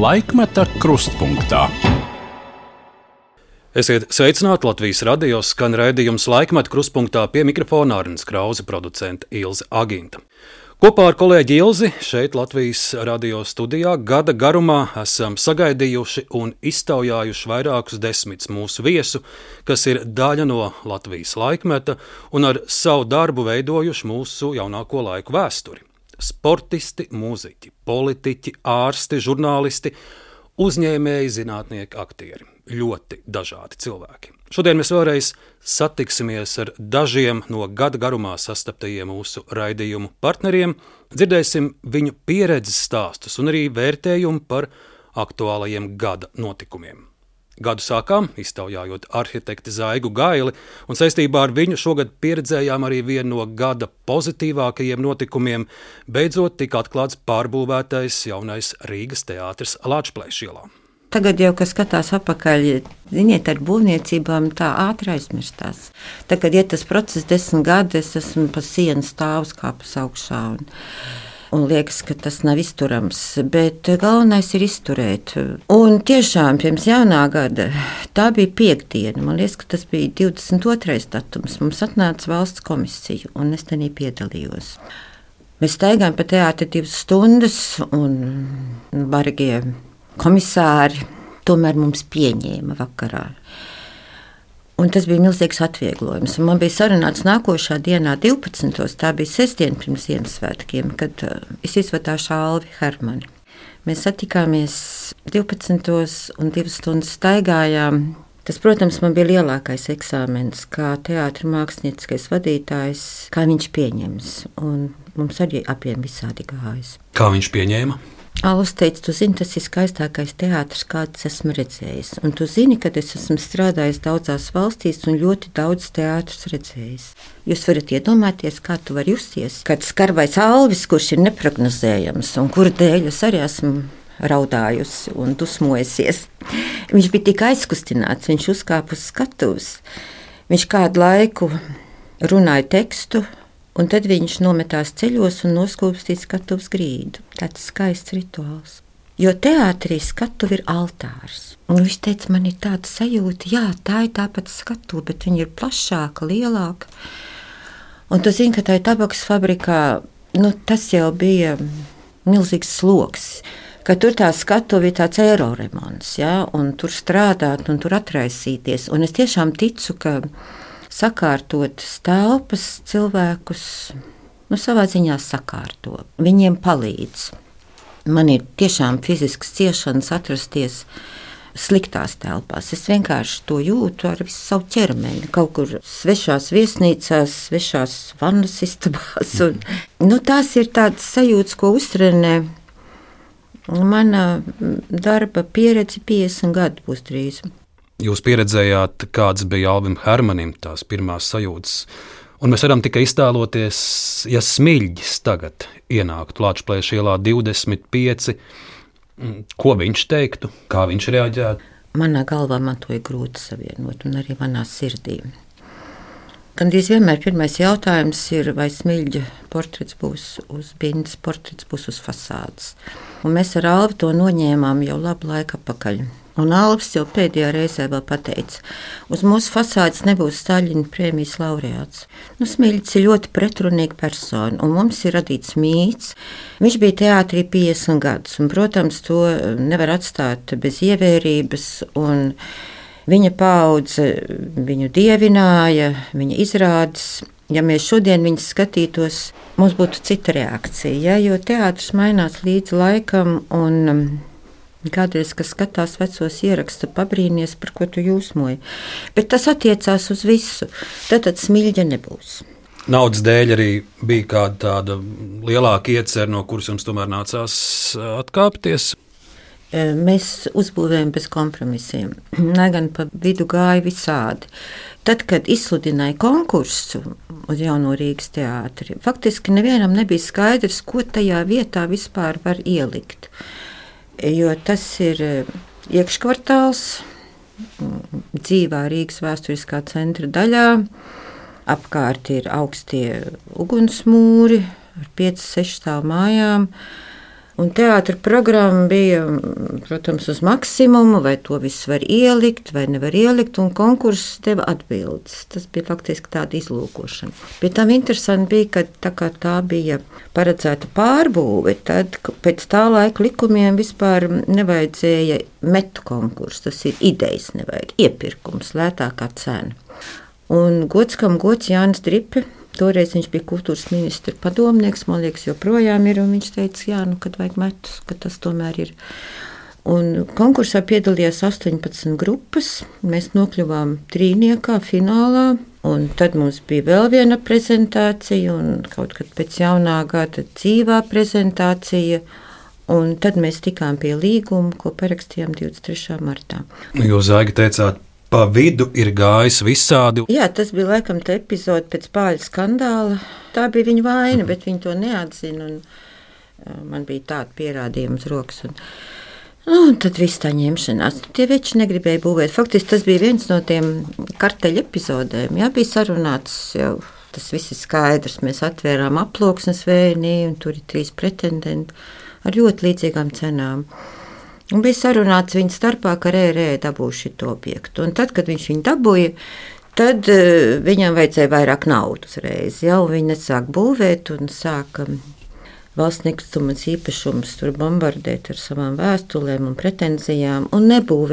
Laikmeta krustpunktā. Esiet sveicināti Latvijas radio skan raidījums Laikmeta krustpunktā, pie mikrofona Arnis Krause, producente Ilze Aginta. Kopā ar kolēģi Ilzi šeit Latvijas radio studijā gada garumā esam sagaidījuši un iztaujājuši vairākus desmitus mūsu viesu, kas ir daļa no Latvijas laikmeta un ar savu darbu veidojuši mūsu jaunāko laiku vēsturi. Sportisti, mūziķi, politiķi, ārsti, žurnālisti, uzņēmēji, zinātnieki, aktieri. Ļoti dažādi cilvēki. Šodien mēs vēlreiz satiksimies ar dažiem no gada garumā sastaptajiem mūsu raidījumu partneriem, dzirdēsim viņu pieredzes stāstus un arī vērtējumu par aktuālajiem gada notikumiem. Gadu sākām, iztaujājot arhitekti Zaigu Gaili, un saistībā ar viņu šogad pieredzējām arī vienu no gada pozitīvākajiem notikumiem, beidzot tika atklāts pārbūvētais jaunais Rīgas teātris Lāčplēša ielā. Tagad jau, kas skatās atpakaļ, ziniet, ar būvniecībām tā ātri aizmirstās. Tagad, ja tas process 10 gadi, es esmu pa sienu stāvus kāpus augšā un liekas, ka tas nav izturams, bet galvenais ir izturēt. Un tiešām pirms jaunā gada, tā bija piekdiena, man liekas, ka tas bija 22. datums, mums atnāca valsts komisija un es tenī piedalījos. Mēs staigājām pa teātri 2 stundas un bargie komisāri tomēr mums pieņēma vakarā. Un tas bija milzīgs atvieglojums. Un man bija sarunāts nākošā dienā 12. Tā bija sestdiena pirms Ziemassvētkiem, kad es izvadāšu Alvi Hermani. Mēs satikāmies 12. un 2 stundas staigājām. Tas, protams, man bija lielākais eksāmens, kā teātra mākslinieckais vadītājs, kā viņš pieņems. Un mums arī apiem visādi gājas. Kā viņš pieņēma? Alvs teica, tu zini, tas ir skaistākais teātris, kāds esmu redzējis. Un tu zini, ka es esmu strādājis daudzās valstīs un ļoti daudz teātrus redzējis. Jūs varat iedomāties, kā tu vari justies, kad skarbais Alvis, kurš ir neprognozējams un kura dēļ es arī esmu raudājusi un dusmojusies. Viņš bija tik aizkustināts, viņš uzkāpa uz skatuves. Viņš kādu laiku runāja tekstu, un tad viņš nometās ceļos un noskūpstīja skatuves grīdu. Tāds skaists rituāls. Jo teātrī skatuve ir altārs. Un viņš teica, man ir tāda sajūta, jā, tā ir tāpat skatuve, bet viņa ir plašāka, lielāka. Un tu zini, ka tā ir tabakas fabrikā, tas jau bija milzīgs sloks. Ka tur tā skatuve ir tāds eiroremons, ja, un tur strādāt un tur atraisīties. Un es tiešām ticu, ka sakārtot telpas cilvēkus, savā ziņā sakārto. Viņiem palīdz. Man ir tiešām fizisks ciešanas atrasties sliktās telpās. Es vienkārši to jūtu ar visu savu ķermeni. Kaut kur svešās viesnīcās, svešās vannas istabās. Tās ir tādas sajūtas, ko uztrenē. Mana darba pieredze 50 gadu būs drīz. Jūs pieredzējāt, kāds bija Alvim Hermanim tās pirmās sajūtas. Un mēs varam tikai iztēloties, ja Smiļģis tagad ienāktu Lāčplēša ielā 25, ko viņš teiktu, kā viņš reaģētu? Manā galvā man to ir grūti savienot, un arī manā sirdī. Gandrīz vienmēr pirmais jautājums ir, vai Smiļģa portrets būs uz bindes, portrets būs uz fasādes. Un mēs ar Alvi to noņēmām jau labu laiku atpakaļ. Un Alvis jau pēdējā reizē vēl pateica, uz mūsu fasādes nebūs Staļina prēmijas laureāts. Smiļģis ir ļoti pretrunīga persona, un mums ir radīts mīts. Viņš bija teātrī 50 gadus, un, protams, to nevar atstāt bez ievērības, un viņa paudze viņu dievināja, viņa izrādes. Ja mēs šodien viņus skatītos, mums būtu cita reakcija, ja, jo teātris mainās līdz laikam, un kādreiz, kas skatās vecos ierakstus, pabrīnies, par ko tu jūsmoji. Bet tas attiecās uz visu. Tad Smiļģa nebūs. Naudas dēļ arī bija kāda tāda lielāka iecerē, no kuras jums tomēr nācās atkāpties? Mēs uzbūvējam bez kompromisiem. Lai gan pa vidu gāja visādi. Tad, kad izsludināja konkursu uz Jauno Rīgas teātri, faktiski nevienam nebija skaidrs, ko tajā vietā vispār var ielikt. Jo tas ir iekškvartāls, dzīvā Rīgas vēsturiskā centra daļā. Apkārt ir augstie ugunsmūri ar 5-6 stāvu mājām. Un teātra programma bija, protams, uz maksimumu, vai to viss var ielikt, vai nevar ielikt, un konkurss deva atbildes. Tas bija faktiski tāda izlūkošana. Bet tam interesanti bija, ka tā bija paredzēta pārbūve, tad pēc tā laika likumiem vispār nevajadzēja metu konkursu. Tas ir idejas, nevajag iepirkums, lētākā cena. Un gods kam gods, Jānis Dripe. Toreiz viņš bija kultūras ministra padomnieks, man liekas, joprojām ir. Viņš teica, jā, kad vajag metus, ka tas tomēr ir. Un konkursā piedalījās 18 grupas. Mēs nokļuvām trīniekā, finālā. Un tad mums bija vēl viena prezentācija, un kaut kad pēc jaunā gada dzīvā prezentācija. Un tad mēs tikām pie līguma, ko parakstījām 23. martā. Jūs, Aiga, teicāt, pa vidu ir gājis visādi. Jā, tas bija laikam tā epizode pēc Pāļa skandāla. Tā bija viņa vaina, bet viņi to neatzina. Man bija tāda pierādījuma uz rokas. Un tad viss tā ņemšanās. Tie veči negribēja būvēt. Faktiski tas bija viens no tiem karteļa epizodēm. Jā, bija sarunāts jau. Tas viss ir skaidrs. Mēs atvērām aploksnes vējnī, un tur ir 3 pretendenti ar ļoti līdzīgām cenām. Un bija sarunāts viņa starpā, ka dabūs šito objektu. Un tad, kad viņš viņu dabūja, tad viņam vajadzēja vairāk naudu uzreiz. Jau viņi nesāk būvēt un sāka valsts nekustamas īpašumus tur bombardēt ar savām vēstulēm un pretenzijām. Un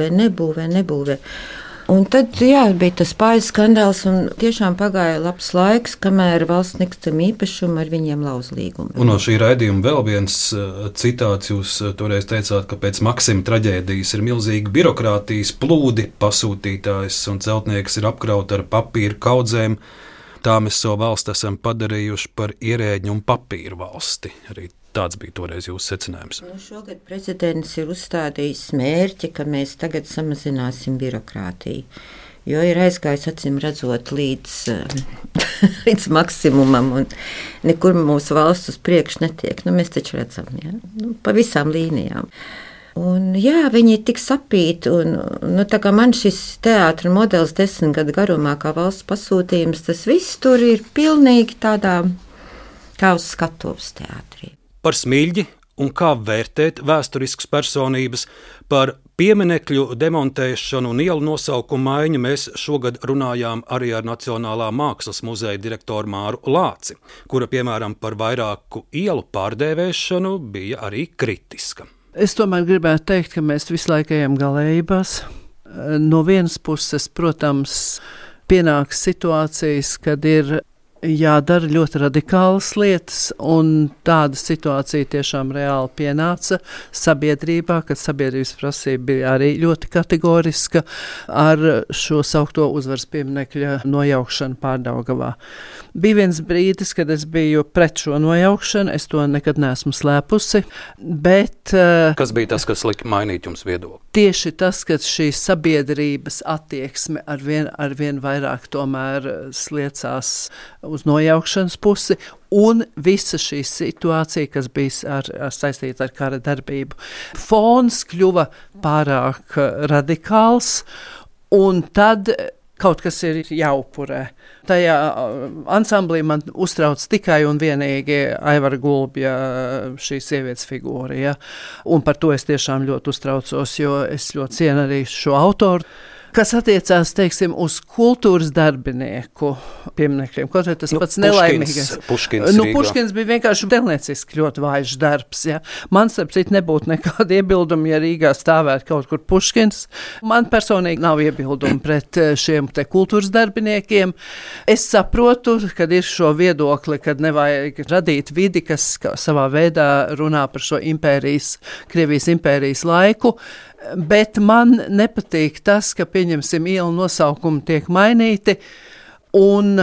nebūvē. Un tad bija tas Pāļa skandāls, un tiešām pagāja labs laiks, kamēr valsts nekustama īpašuma ar viņiem lauz līgumu. Un no šī raidījuma vēl viens citāts. Jūs toreiz teicāt, ka pēc Maksima traģēdijas ir milzīga birokrātijas plūdi, pasūtītājs un celtnieks ir apkrauti ar papīra kaudzēm. Tā mēs savu valsti esam padarījuši par ierēģņu un papīru valsti. Arī tāds bija toreiz jūsu secinājums. Šogad prezidents ir uzstādījis mērķi, ka mēs tagad samazināsim birokrātiju. Jo ir aizgājis, acīm redzot, līdz maksimumam, un nekur mūsu valsts uz priekšu netiek. Mēs taču redzam, pa visām līnijām. Un, viņi ir tik sapīti, un tā kā man šis teātra modelis 10 gadu garumā kā valsts pasūtījums, tas viss tur ir pilnīgi tādā kā uz skatuves teātrī. Par Smilģi un kā vērtēt vēsturiskas personības, par pieminekļu demontēšanu un ielu nosaukumu maiņu mēs šogad runājām arī ar Nacionālā mākslas muzeja direktoru Māru Lāci, kura, piemēram, par vairāku ielu pārdēvēšanu bija arī kritiska. Es tomēr gribētu teikt, ka mēs visu laiku ejam galējībās. No vienas puses, protams, pienāks situācijas, kad ir jādara ļoti radikālas lietas, un tāda situācija tiešām reāli pienāca sabiedrībā, kad sabiedrības prasība bija arī ļoti kategoriska ar šo saukto uzvaras pieminekļa nojaukšanu Pārdaugavā. Bija viens brīdis, kad es biju pret šo nojaukšanu, es to nekad neesmu slēpusi, bet... Kas bija tas, kas lika mainīt jums viedokli? Tieši tas, ka šī sabiedrības attieksme arvien vairāk tomēr sliecās uz nojaukšanas pusi, un visa šī situācija, kas bija saistīta ar kara darbību. Fons kļuva pārāk radikāls, un tad kaut kas ir jāupurē. Tajā ansamblī man uztrauc tikai un vienīgi Aivara Gulbja šī sievietes figūra. Ja? Un par to es tiešām ļoti uztraucos, jo es ļoti cienu arī šo autoru. Kas attiecās, teiksim, uz kultūras darbinieku pieminekļiem, kaut vai tas pats nelaimīgais. Puškins bija vienkārši tēlnieciski ļoti vājš darbs. Ja. Man, starp citu, nebūtu nekāda iebilduma, ja Rīgā stāvētu kaut kur Puškins. Man personīgi nav iebildumi pret šiem te kultūras darbiniekiem. Es saprotu, kad ir šo viedokli, kad nevajag radīt vidi, kas savā veidā runā par šo Krievijas impērijas laiku. Bet man nepatīk tas, ka, pieņemsim, ielu nosaukumi tiek mainīti un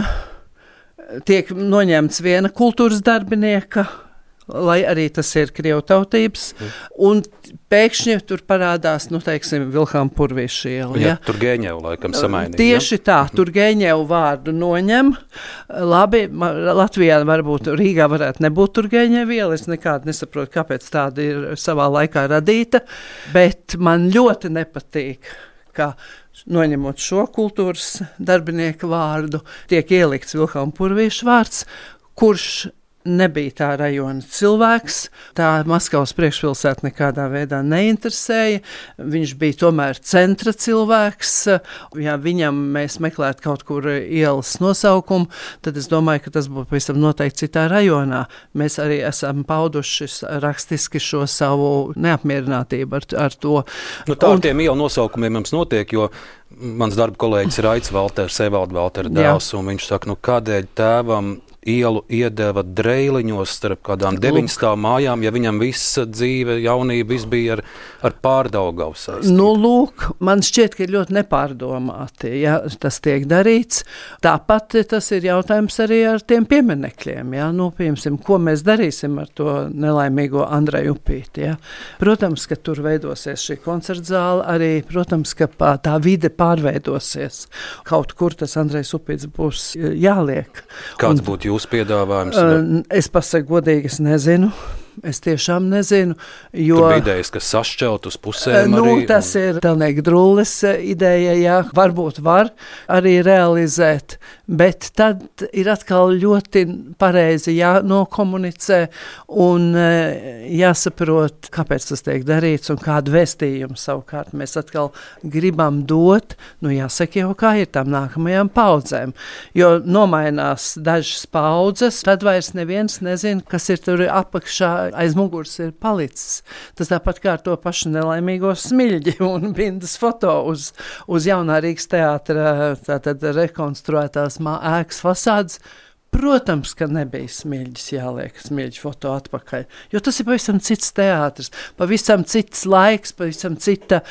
tiek noņemts viena kultūras darbinieka, lai arī tas ir krievu tautības, un pēkšņi tur parādās, teiksim, Vilhelma Purvīša iela. Ja? Turgeņevu laikam samainīja. Tieši tā, Turgeņevu vārdu noņem. Labi, Latvijā varbūt Rīgā varētu nebūt Turgeņevu iela, es nekādu nesaprotu, kāpēc tāda ir savā laikā radīta, bet man ļoti nepatīk, ka noņemot šo kultūras darbinieku vārdu, tiek ielikts Vilhelma Purvīša vārds, kurš nebija tā rajona cilvēks, tā Maskavas priekšpilsēta nekādā veidā neinteresēja, viņš bija tomēr centra cilvēks, ja viņam mēs meklētu kaut kur ielas nosaukumu, tad es domāju, ka tas būtu pavisam noteikti citā rajonā. Mēs arī esam pauduši rakstiski šo savu neapmierinātību ar to. Nu, tā ar tiem ielu nosaukumiem mums notiek, jo mans darba kolēģis ir Aits Valters, Evalda Valtera dēls, un viņš saka, kādēļ tēvam ielu iedeva Dreiliņos starp kādām 9 stāvu mājām, ja viņam visa dzīve, jaunība, viss bija ar Pārdaugavu saistību. Nu, lūk, man šķiet, ka ir ļoti nepārdomāti, ja tas tiek darīts. Tāpat tas ir jautājums arī ar tiem pieminekļiem, ja, piemēram, ko mēs darīsim ar to nelaimīgo Andreju Upīti, ja. Protams, ka tur veidosies šī koncertzāle, arī, protams, ka tā vide pārveidosies. Kaut kur tas Andrejs Upīts būs jāliek. Kāds būtu jūsu piedāvājums? Es pasaku godīgi, es nezinu. Es tiešām nezinu, jo... Tur bija idejas, ka sašķelt uz pusēm arī... Tas ir Telnieka Drulles ideja, jā, varbūt var arī realizēt, bet tad ir atkal ļoti pareizi jānokomunicē un jāsaprot, kāpēc tas tiek darīts un kādu vēstījumu savukārt mēs atkal gribam dot, jāsaka jau, kā ir tām nākamajām paudzēm, jo nomainās dažas paudzes, tad vairs neviens nezin, kas ir tur apakšā aiz muguras ir palicis. Tas tāpat kā ar to pašu nelaimīgo Smiļģi un Bindas foto uz Jaunā Rīgas teātra tātad rekonstruētās ēkas fasādes. Protams, ka nebija Smiļģis jāliek Smiļģi foto atpakaļ, jo tas ir pavisam cits teātris, pavisam cits laiks, pavisam cita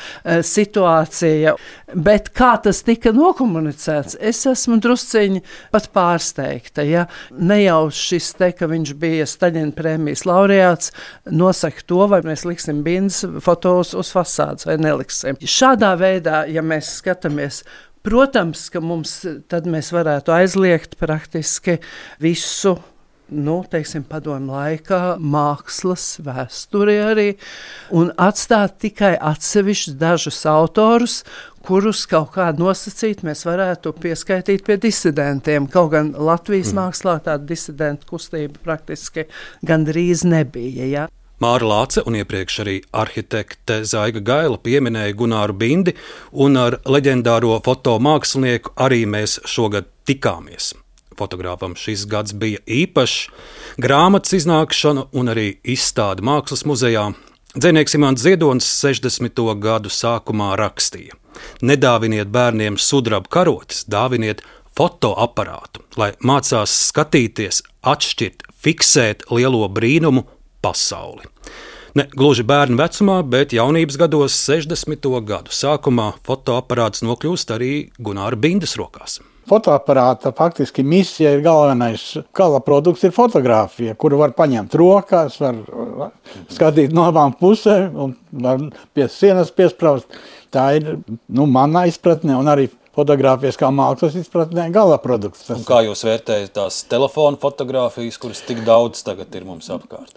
situācija, bet kā tas tika nokomunicēts, es esmu drusciņi pat pārsteigta, ja ne jau šis te, ka viņš bija Staļina prēmijas laureāts, nosaka to, vai mēs liksim Bindas fotos uz fasādes vai neliksim. Šādā veidā, ja mēs skatāmies, protams, ka tad mēs varētu aizliegt praktiski visu, teiksim, padomu laikā, mākslas vēsturi arī, un atstāt tikai atsevišķus dažus autorus, kurus kaut kādu nosacīt mēs varētu pieskaitīt pie disidentiem. Kaut gan Latvijas mākslā tāda disidentu kustība praktiski gandrīz nebija, ja. Māra Lāce un iepriekš arī arhitekte Zaiga Gaila pieminēja Gunāru Bindi, un ar leģendāro fotomākslinieku arī mēs šogad tikāmies. Fotogrāfam šis gads bija īpašs, grāmatas iznākšana un arī izstāde Mākslas muzejā. Dzejnieks Imants Ziedonis 60. gadu sākumā rakstīja: nedāviniet bērniem sudraba karotes, dāviniet fotoaparātu, lai mācās skatīties, atšķirt, fiksēt lielo brīnumu pasauli. Ne gluži bērnu vecumā, bet jaunības gados 60. gadu sākumā fotoaparāts nokļūst arī Gunāra Bindas rokās. Fotoaparāta faktiski misija ir galvenais. Gala produkts ir fotogrāfija, kuru var paņemt rokās, var skatīt no abām pusēm un var pie sienas piespraust. Tā ir manā izpratnē un arī fotogrāfijas kā mākslas izpratnē gala produkts. Un kā jūs vērtējat tās telefonu fotogrāfijas, kuras tik daudz tagad ir mums apkārt?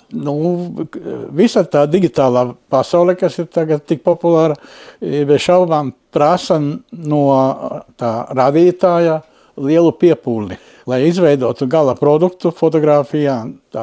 Visa tā digitālā pasaule, kas ir tagad tik populāra, bez šaubām prasa no tā radītāja lielu piepūli. Lai izveidotu gala produktu fotogrāfijā,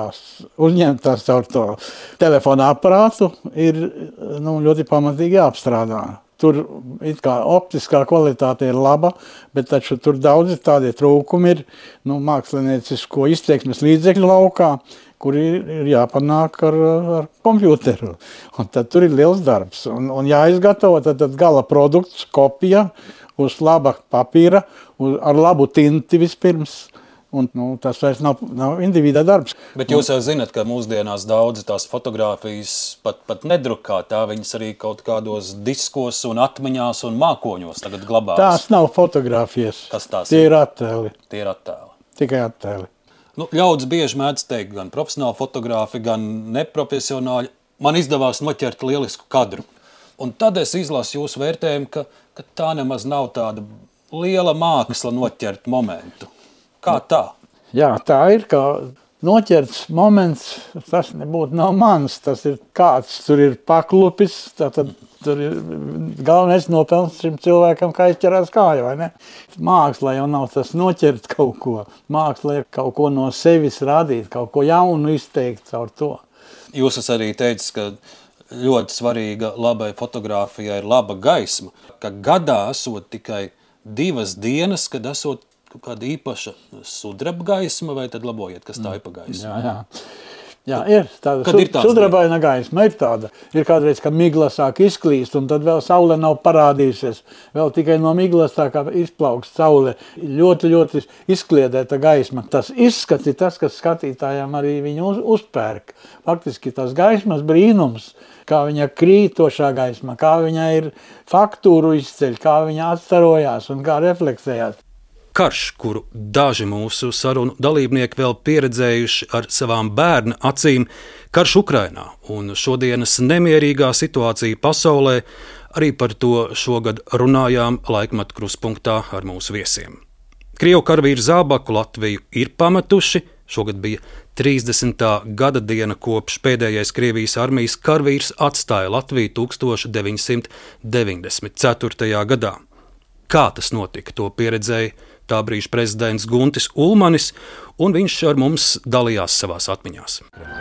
uzņemt tās caur to telefona aparātu, ir ļoti pamatīgi jāapstrādā. Tur optiskā kvalitāte ir laba, bet taču tur daudzi tādi trūkumi ir māksliniecisko izteiksmes līdzekļu laukā, kuri ir jāpanāk ar kompjuteru. Un tad tur ir liels darbs. Un jāizgatavo tad gala produkts, kopija uz laba papīra, ar labu tinti vispirms. Un, tas vairs nav individa darbs. Bet jūs jau zinat, ka mūsdienās daudzi tās fotogrāfijas pat nedrukā, viņas arī kaut kādos diskos un atmiņās un mākoņos tagad glabās. Tās nav fotogrāfijas. Kas tās Tie ir attēli. Tie ir attēli. Tikai attēli. Ļaudis bieži mēdz teikt, gan profesionāli fotografi, gan neprofesionāļi. Man izdevās noķert lielisku kadru. Un tad es izlasu jūsu vērtējumu, ka tā nemaz nav tāda liela māksla noķert momentu. Kā tā? Jā, tā ir, ka noķerts moments, tas nav mans, tas ir kāds, tur ir paklupis, tātad tur ir galvenais nopelns šim cilvēkam, kā izķerās kāju, vai ne? Māksla jau nav tas noķert kaut ko, māksla ir kaut ko no sevis radīt, kaut ko jaunu izteikt caur to. Jūs esat arī teicis, ka ļoti svarīga labai fotogrāfijai ir laba gaisma, ka gadā esot tikai 2 dienas, kad esot kaut kāda īpaša sudraba gaisma, vai tad labojiet, kas tā ir pa gaismu? Jā, ir tāda sudrabaina gaisma, ir tāda. Ir kādreiz, ka migla sāk izklīst, un tad vēl saule nav parādījusies. Vēl tikai no miglas tā kā izplaukst saule. Ļoti, ļoti izkliedēta gaisma. Tas izskats ir tas, kas skatītājiem arī viņu uzpērk. Faktiski tas gaismas brīnums, kā viņa krītošā gaisma, kā viņa ir faktūru izceļ, kā viņa atstarojās un kā refleksējās. Karš, kuru daži mūsu sarunu dalībnieki vēl pieredzējuši ar savām bērna acīm, karš Ukrainā un šodienas nemierīgā situācija pasaulē, arī par to šogad runājām Laikmeta kruspunktā ar mūsu viesiem. Krievu karavīru zābaku Latviju ir pametuši, šogad bija 30. gada diena kopš pēdējais Krievijas armijas karavīrs atstāja Latviju 1994. gadā. Kā tas notika, to pieredzēja tā brīža prezidents Guntis Ulmanis, un viņš ar mums dalījās savās atmiņās.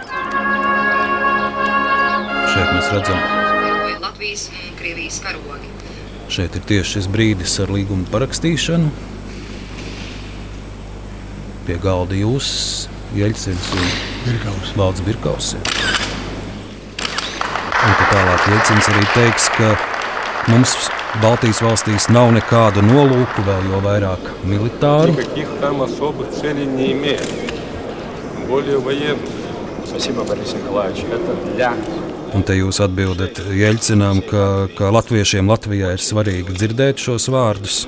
Šeit mēs redzam Latvijas un Krievijas karogi. Šeit ir tieši šis brīdis ar līgumu parakstīšanu. Pie galda jūs, Jeļcins un Valds Birkaus. Un ka tālāk Jeļcins arī teiks, ka mums Baltijas valstīs nav nekādu nolūku, vēl jo vairāk militāru. Un te jūs atbildat Jeļcinam, ka latviešiem Latvijā ir svarīgi dzirdēt šos vārdus,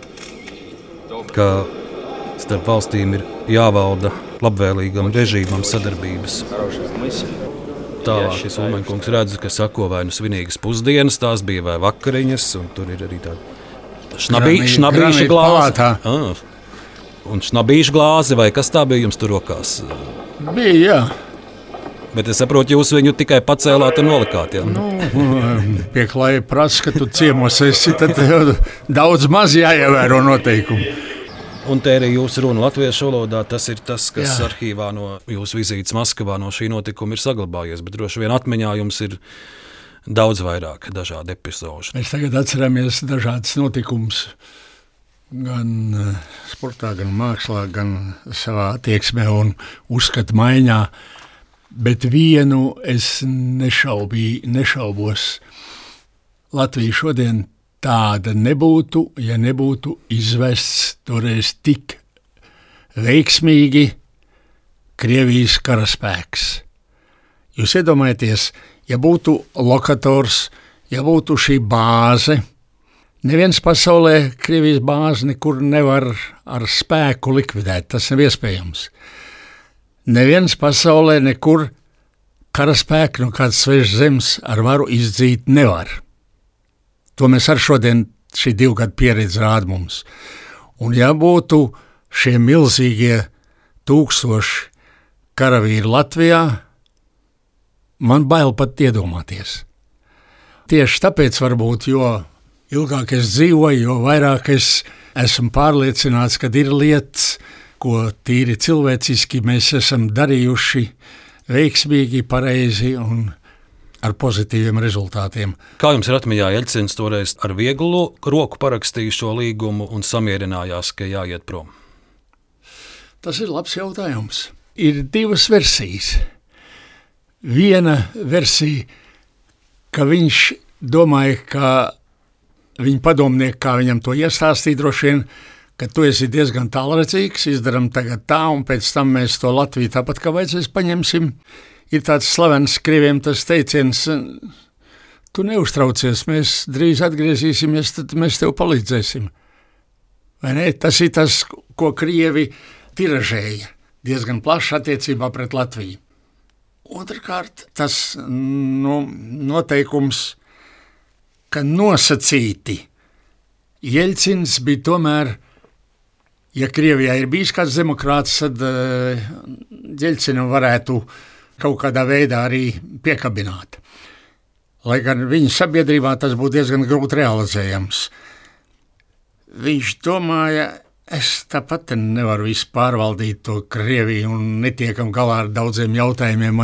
ka starp valstīm ir jāvalda labvēlīgam režīmam sadarbības. Tālāk es Ulmaņkungs redzu, ka sako vai nu svinīgas pusdienas, tās bija vai vakariņas, un tur ir arī tāda šnabīša glāze. Un šnabīša glāze, vai kas tā bija jums tur rokās? Bija, jā. Bet es saprotu, jūs viņu tikai pacēlāt un nolikāt, jā? Pieklāja prasa, ka tu ciemos esi, tad daudz maz jāievēro noteikumi. Un te arī jūsu runa latviešu valodā, tas ir tas, kas arhīvā no jūsu vizītes Maskavā no šī notikuma ir saglabājies, bet droši vien atmiņā jums ir daudz vairāk dažādu epizodu. Mēs tagad atceramies dažādas notikumus, gan sportā, gan mākslā, gan savā attieksmē un uzskatu maiņā, bet vienu es nešaubos. Latvija šodien tāda nebūtu, ja nebūtu izvests toreiz tik veiksmīgi Krievijas karaspēks. Jūs iedomājaties, ja būtu lokators, ja būtu šī bāze, neviens pasaulē Krievijas bāzi nekur nevar ar spēku likvidēt, tas nav iespējams. Neviens pasaulē nekur karaspēku no kādas svešas zemes ar varu izdzīt nevar. To mēs ar šodien šī 2 gadu pieredze rāda mums. Un ja būtu šie milzīgie 1000 karavīri Latvijā, man bail pat iedomāties. Tieši tāpēc varbūt, jo ilgāk es dzīvoju, jo vairāk es esmu pārliecināts, ka ir lietas, ko tīri cilvēciski mēs esam darījuši veiksmīgi, pareizi un ar pozitīviem rezultātiem. Kā jums ir atmiņā, Jeļcins toreiz ar vieglu roku parakstīja šo līgumu un samierinājās, ka jāiet prom? Tas ir labs jautājums. Ir 2 versijas. Viena versija, ka viņš domāja, ka viņa padomnieki, kā viņam to iestāstīja, droši vien, ka tu esi diezgan tālredzīgs, izdaram tagad tā, un pēc tam mēs to Latviju tāpat kā vajadzēs paņemsim. Ir tāds slavens krieviem tas teiciens, tu neuztraucies, mēs drīz atgriezīsimies, tad mēs tev palīdzēsim. Vai ne? Tas ir tas, ko krievi tiražēja diezgan plaši attiecībā pret Latviju. Otrkārt, tas noteikums, ka nosacīti Jeļcins bija tomēr, ja Krievijā ir bijis kāds demokrāts, tad Jeļcinu varētu kaut kādā veidā arī piekabināt. Lai gan viņa sabiedrībā tas būtu diezgan grūti realizējams. Viņš domāja, es tāpat nevaru visu pārvaldīt to Krieviju un netiekam galā ar daudziem jautājumiem.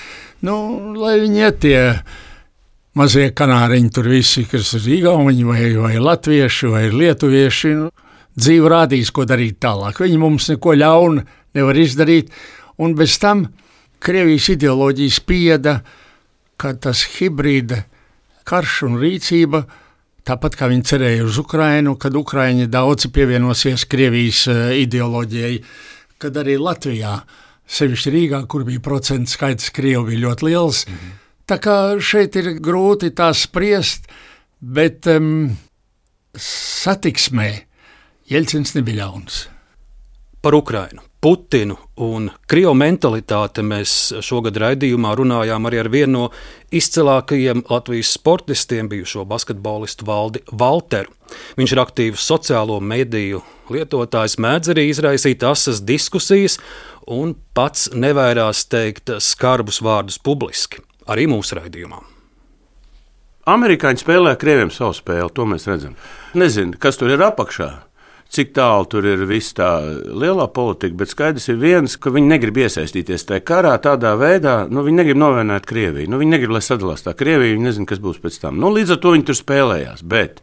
Lai viņi iet tie mazie kanāriņi tur visi, kas ir igauņi vai latvieši vai lietuvieši, dzīve rādīs, ko darīt tālāk. Viņi mums neko ļauna nevar izdarīt, un bez tam Krievijas ideoloģija spieda, ka tas hibrīda karš un rīcība, tāpat kā viņi cerēja uz Ukrainu, kad Ukraiņi daudzi pievienosies Krievijas ideoloģijai, kad arī Latvijā, sevišķi Rīgā, kur bija procentu skaits Krievu bija ļoti liels. Tā kā šeit ir grūti tā spriest, bet satiksmē Jeļcins nebija ļauns. Par Ukrainu, Putinu un Krievu mentalitāti mēs šogad raidījumā runājām arī ar vienu no izcilākajiem Latvijas sportistiem, bijušo basketbolistu Valdi Valteru. Viņš ir aktīvs sociālo mediju lietotājs, mēdz arī izraisīt asas diskusijas un pats nevairās teikt skarbus vārdus publiski, arī mūsu raidījumā. Amerikāņi spēlē Krieviem savu spēli, to mēs redzam. Nezinu, kas tur ir apakšā. Cik tālu tur ir viss tā lielā politika, bet skaidrs ir viens, ka viņi negrib iesaistīties tajā karā tādā veidā, viņi negrib novienot Krieviju, viņi negrib, lai sadalās tā Krievija, viņi nezin, kas būs pēc tam. Līdz ar to viņi tur spēlējās, bet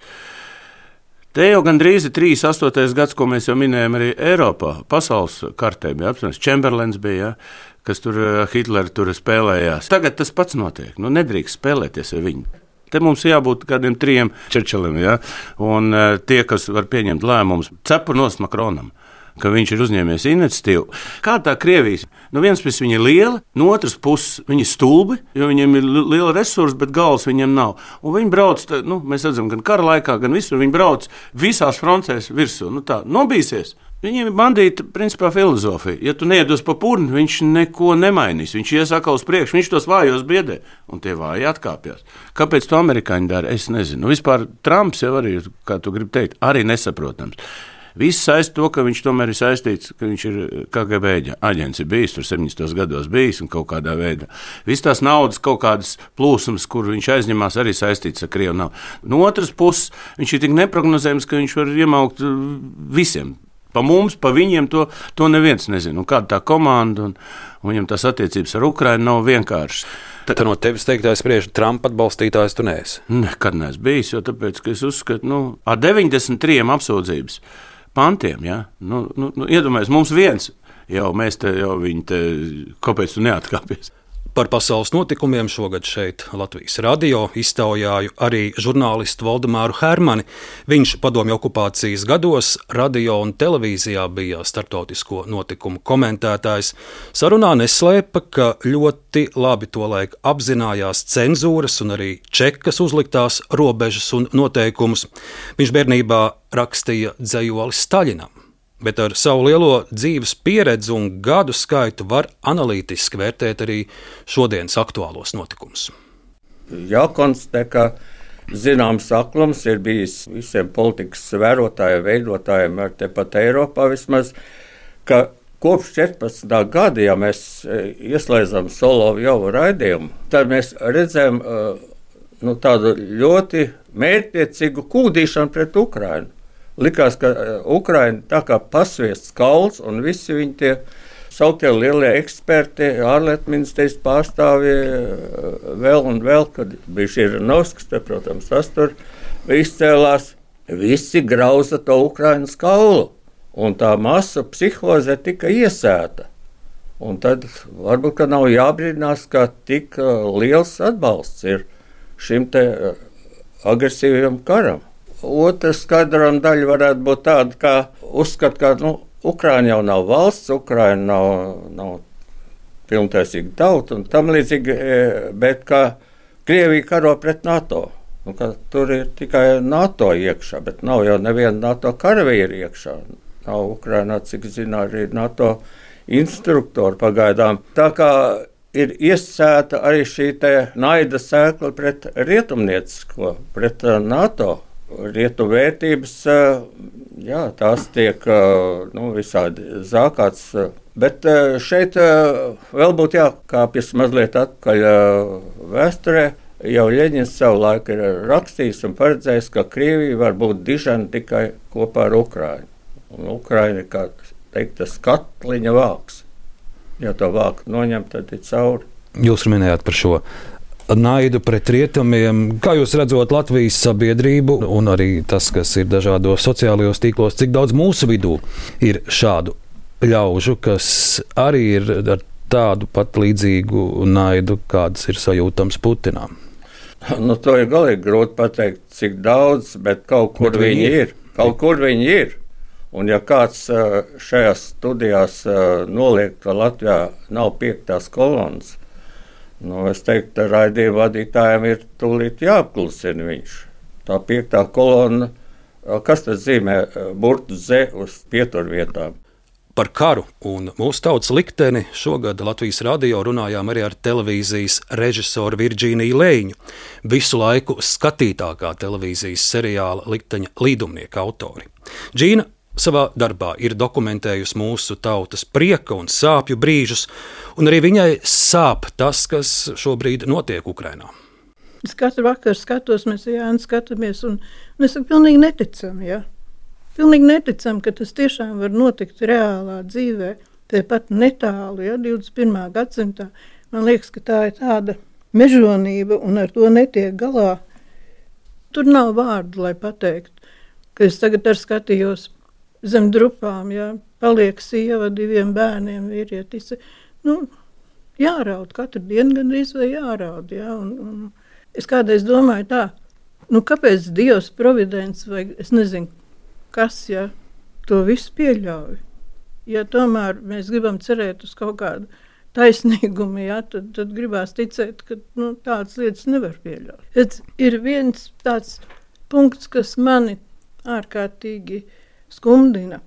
te jau gandrīz ir 38. gads, ko mēs jau minējām arī Eiropā, pasaules kartē bija apspriests, Čemberlens bija, kas tur Hitleri tur spēlējās. Tagad tas pats notiek, nedrīkst spēlēties ar viņu. Te mums jābūt kādiem 3 Čerčiliem, un tie, kas var pieņemt lēmumus, cepu nost Makronam, ka viņš ir uzņēmies iniciatīvu. Kā tā Krievijas? Viens puses viņi ir liela, no otras puses viņi ir stulbi, jo viņiem ir liela resursa, bet galvas viņiem nav. Un viņi brauc, mēs redzam, gan kara laikā, gan visur, viņi brauc visās frontēs virsū. Nobīsies. Viņiem ir bandīta, principā, filozofija. Ja tu neiedos pa purni, viņš neko nemainīs. Viņš ies atkal uz priekšu, viņš tos vājos biedē, un tie vāji atkāpjas. Kāpēc to amerikāņi dara? Es nezinu. Vispār Trumps jau arī, kā tu gribi teikt, arī nesaprotams. Viss saist to, ka viņš tomēr ir saistīts, ka viņš ir KGB aģents, ir bijis tur 70. gados bijis un kaut kādā veidā. Viss tās naudas kaut kādas plūsums, kur viņš aizņemās, arī saistīts ar Krievu nav. No otras puses, viņš ir tik neprognozējams, ka viņš var iemaukt visiem. Pa mums, pa viņiem to neviens nezina. Un kāda tā komanda un viņam tās attiecības ar Ukrainu nav vienkāršas. Tad no tevis teiktais spriež, Trumpa atbalstītājs tu neesi? Nekad neesmu bijis, jo tāpēc, ka es uzskatu, ar 93 apsūdzības pantiem, iedomājies, mums viens, mēs te jau viņi te, kāpēc tu neatkāpies? Par pasaules notikumiem šogad šeit Latvijas radio iztaujāju arī žurnālistu Valdemāru Hermani. Viņš padomju okupācijas gados radio un televīzijā bija starptautisko notikumu komentētājs. Sarunā neslēpa, ka ļoti labi tolaik apzinājās cenzūras un arī čekas uzliktās robežas un noteikumus. Viņš bērnībā rakstīja dzejoli Staļinam, bet ar savu lielo dzīves pieredzi un gadu skaitu var analītiski vērtēt arī šodienas aktuālos notikumus. Jākonstatē, ka zināms aklums ir bijis visiem politikas vērotājiem, veidotājiem, ar tepat Eiropā vismaz, ka kopš 14. gada, ja mēs ieslēdzam Solovjovu raidījumu, tad mēs redzējām tādu ļoti mērķtiecīgu kūdīšanu pret Ukrainu. Likās, ka Ukraina tā kā pasviests kauls un visi viņi tie sauktie lielie eksperti, ārlietu ministrijas pārstāvji, vēl, kad bija Žirinovskis, te, protams, tas tur izcēlās, visi grauza to Ukrainas kaulu, un tā masu psihoze tika iesēta. Un tad varbūt, ka nav jābrīdinās, ka tik liels atbalsts ir šim te agresīvajam karam. Otra skaidrojuma daļa varētu būt tāda, ka uzskat, ka Ukraina jau nav valsts, Ukraina nav pilntiesīga tauta un tam līdzīgi, bet ka Krievija karo pret NATO. Ka tur ir tikai NATO iekšā, bet nav jau neviena NATO karavīri iekšā. Nav Ukrainā, cik zina, arī NATO instruktori pagaidām. Tā kā ir iesēta arī šī te naida sēkla pret rietumniecisko, pret NATO rietu vērtības, jā, tās tiek visādi zākāts. Bet šeit vēl būtu jākāpjas mazliet atpakaļ vēsturē. Jau Ļeņins savu laiku ir rakstījis un paredzējis, ka Krievija var būt dižana tikai kopā ar Ukrainu. Un Ukraina ir, kā teikt, tas katliņa vāks. Ja to vāku noņem, tad ir cauri. Jūs minējāt par šo naidu pret rietumiem. Kā jūs redzat Latvijas sabiedrību un arī tas, kas ir dažādos sociālajos tīklos, cik daudz mūsu vidū ir šādu ļaužu, kas arī ir ar tādu pat līdzīgu naidu, kādas ir sajūtams Putinām? To ir galīgi grūti pateikt, cik daudz, bet kaut kur viņi ir. Kaut kur viņi ir. Un ja kāds šajās studijās noliek, ka Latvijā nav 5. kolonas, es teiktu, raidījuma vadītājiem ir tūlīt jāapklusina viņš. Tā 5. kolona, kas tas zīmē? Burtu Z uz pieturvietām. Par karu un mūsu tautas likteni šogad Latvijas radio runājām arī ar televīzijas režisoru Virģīniju Leiņu, visu laiku skatītākā televīzijas seriāla Likteņa līdumnieka autori. Džīna savā darbā ir dokumentējusi mūsu tautas prieka un sāpju brīžus, un arī viņai sāp tas, kas šobrīd notiek Ukrainā. Es katru vakaru skatos, mēs Jāni skatāmies, un mēs pilnīgi neticam, Pilnīgi neticam, ka tas tiešām var notikt reālā dzīvē, tepat netālu, 21. gadsimtā. Man liekas, ka tā ir tāda mežonība un ar to netiek galā. Tur nav vārdu, lai pateikt, ka es tagad skatījos zem drupām, paliek sieva 2 bērniem, vīrietis. Jāraud, katru dienu gandrīz vai jāraud, un es kādreiz domāju tā, kāpēc Dievs providents vai es nezinu, kas, to visu pieļauj. Ja tomēr mēs gribam cerēt uz kaut kādu taisnīgumu, tad gribās ticēt, ka tādas lietas nevar pieļaut. Bet ir viens tāds punkts, kas mani ārkārtīgi skumdina.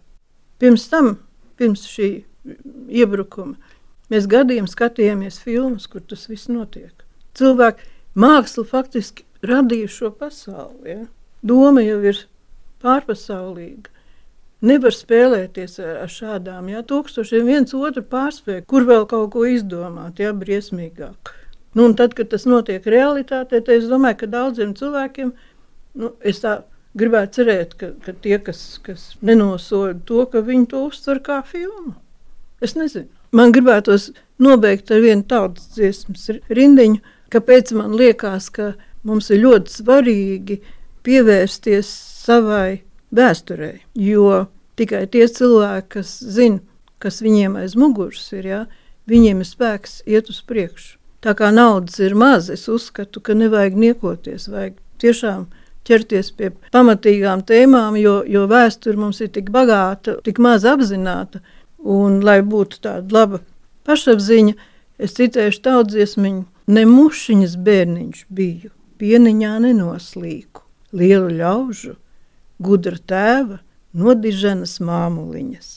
Pirms šī iebrukuma, mēs gadiem skatījāmies filmas, kur tas viss notiek. Cilvēki māksla faktiski radīja šo pasauli. Doma jau ir pārpasaulīga. Nevar spēlēties ar šādām, tūkstošiem viens otru pārspēju, kur vēl kaut ko izdomāt, briesmīgāk. Un tad, kad tas notiek realitātē, tad es domāju, ka daudziem cilvēkiem, es tā gribētu cerēt, ka tie, kas nenosoda to, ka viņi to uztver kā filmu. Es nezinu. Man gribētos nobeigt ar vienu tautas dziesmas rindiņu, kāpēc man liekas, ka mums ir ļoti svarīgi pievērsties savai vēsturei, jo tikai tie cilvēki, kas zina, kas viņiem aiz muguras ir, viņiem ir spēks iet uz priekšu. Tā kā naudas ir maz, es uzskatu, ka nevajag niekoties, vajag tiešām ķerties pie pamatīgām tēmām, jo vēsture mums ir tik bagāta, tik maz apzināta, un lai būtu tāda laba pašapziņa, es citēšu tautsdziesmiņu, ne mušiņas bērniņš biju, pieniņā nenoslīku, lielu ļaužu, gudra tēva, nodiženas māmuliņas.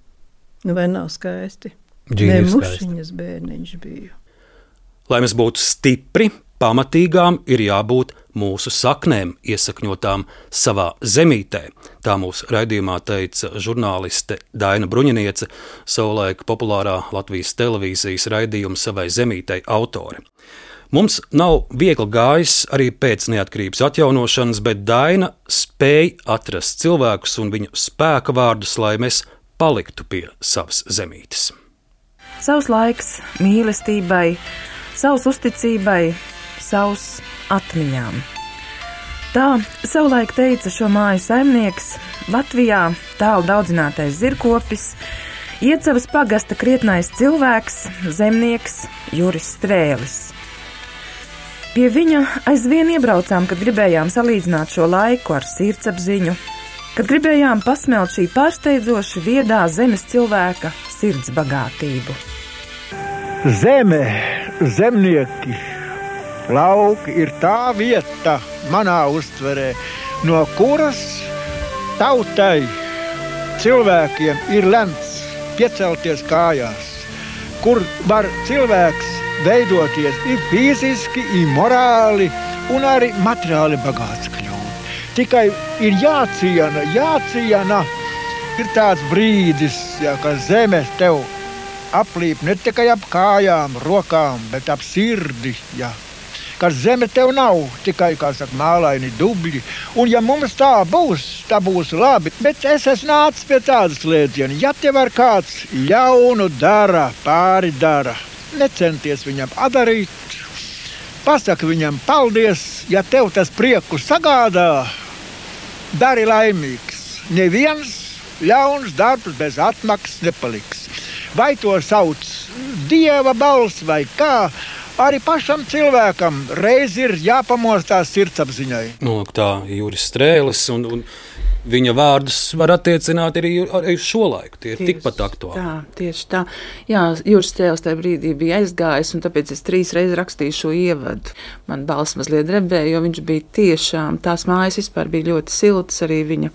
Vai nav skaisti? Ne mušiņas bērniņš biju. Lai mēs būtu stipri, pamatīgām, ir jābūt mūsu saknēm iesakņotām savā zemītē. Tā mūsu raidījumā teica žurnāliste Daina Bruņiniece, savulaik populārā Latvijas televīzijas raidījuma Savai zemītei autore. Mums nav viegli gājis arī pēc neatkarības atjaunošanas, bet Daina spēja atrast cilvēkus un viņu spēka vārdus, lai mēs paliktu pie savas zemītes. Savs laiks mīlestībai, savs uzticībai, savs atmiņām. Tā savulaik teica šo māju saimnieks, Latvijā tālu daudzinātais zirkopis, Iecavas pagasta krietnais cilvēks, zemnieks Juris Strēlis. Pie viņa aizvien iebraucām, kad gribējām salīdzināt šo laiku ar sirdsapziņu, kad gribējām pasmelt šī pārsteidzoši viedā zemes cilvēka sirds bagātību. Zeme, zemnieki, lauki ir tā vieta manā uztverē, no kuras tautai, cilvēkiem ir lemts piecelties kājās, kur var cilvēks veidoties ir fiziski, ir morāli un arī materiāli bagāts kļūt. tikai ir jāciena. Ir tāds brīdis, ja, ka zeme tev aplīp ne tikai ap kājām, rokām, bet ap sirdi. Ja. Ka zeme tev nav tikai, kā saka, mālaini dubļi. Un ja mums tā būs labi. Bet es esmu nācis pie tādas slēdziena. Ja tev ar kāds ļaunu dara, pāri dara, necenties viņam atdarīt. Pasaka viņam paldies, ja tev tas prieku sagādā, dari laimīgs. Neviens ļauns darbs bez atmaksas nepaliks. Vai to sauc Dieva balss vai kā, arī pašam cilvēkam reiz ir jāpamostās sirdsapziņai. Nu, tā Juris Strēlis un viņa vārdus var attiecināt arī uz šo laiku. Tie ir tikpat aktuāli. Tā, tieši tā. Jā, Juris Strēlis tajā brīdī bija aizgājis, un tāpēc es 3 reizes rakstīju šo ievadu. Man balss mazliet drebēja, jo viņš bija tiešām, tās mājas vispār bija ļoti siltas, arī viņa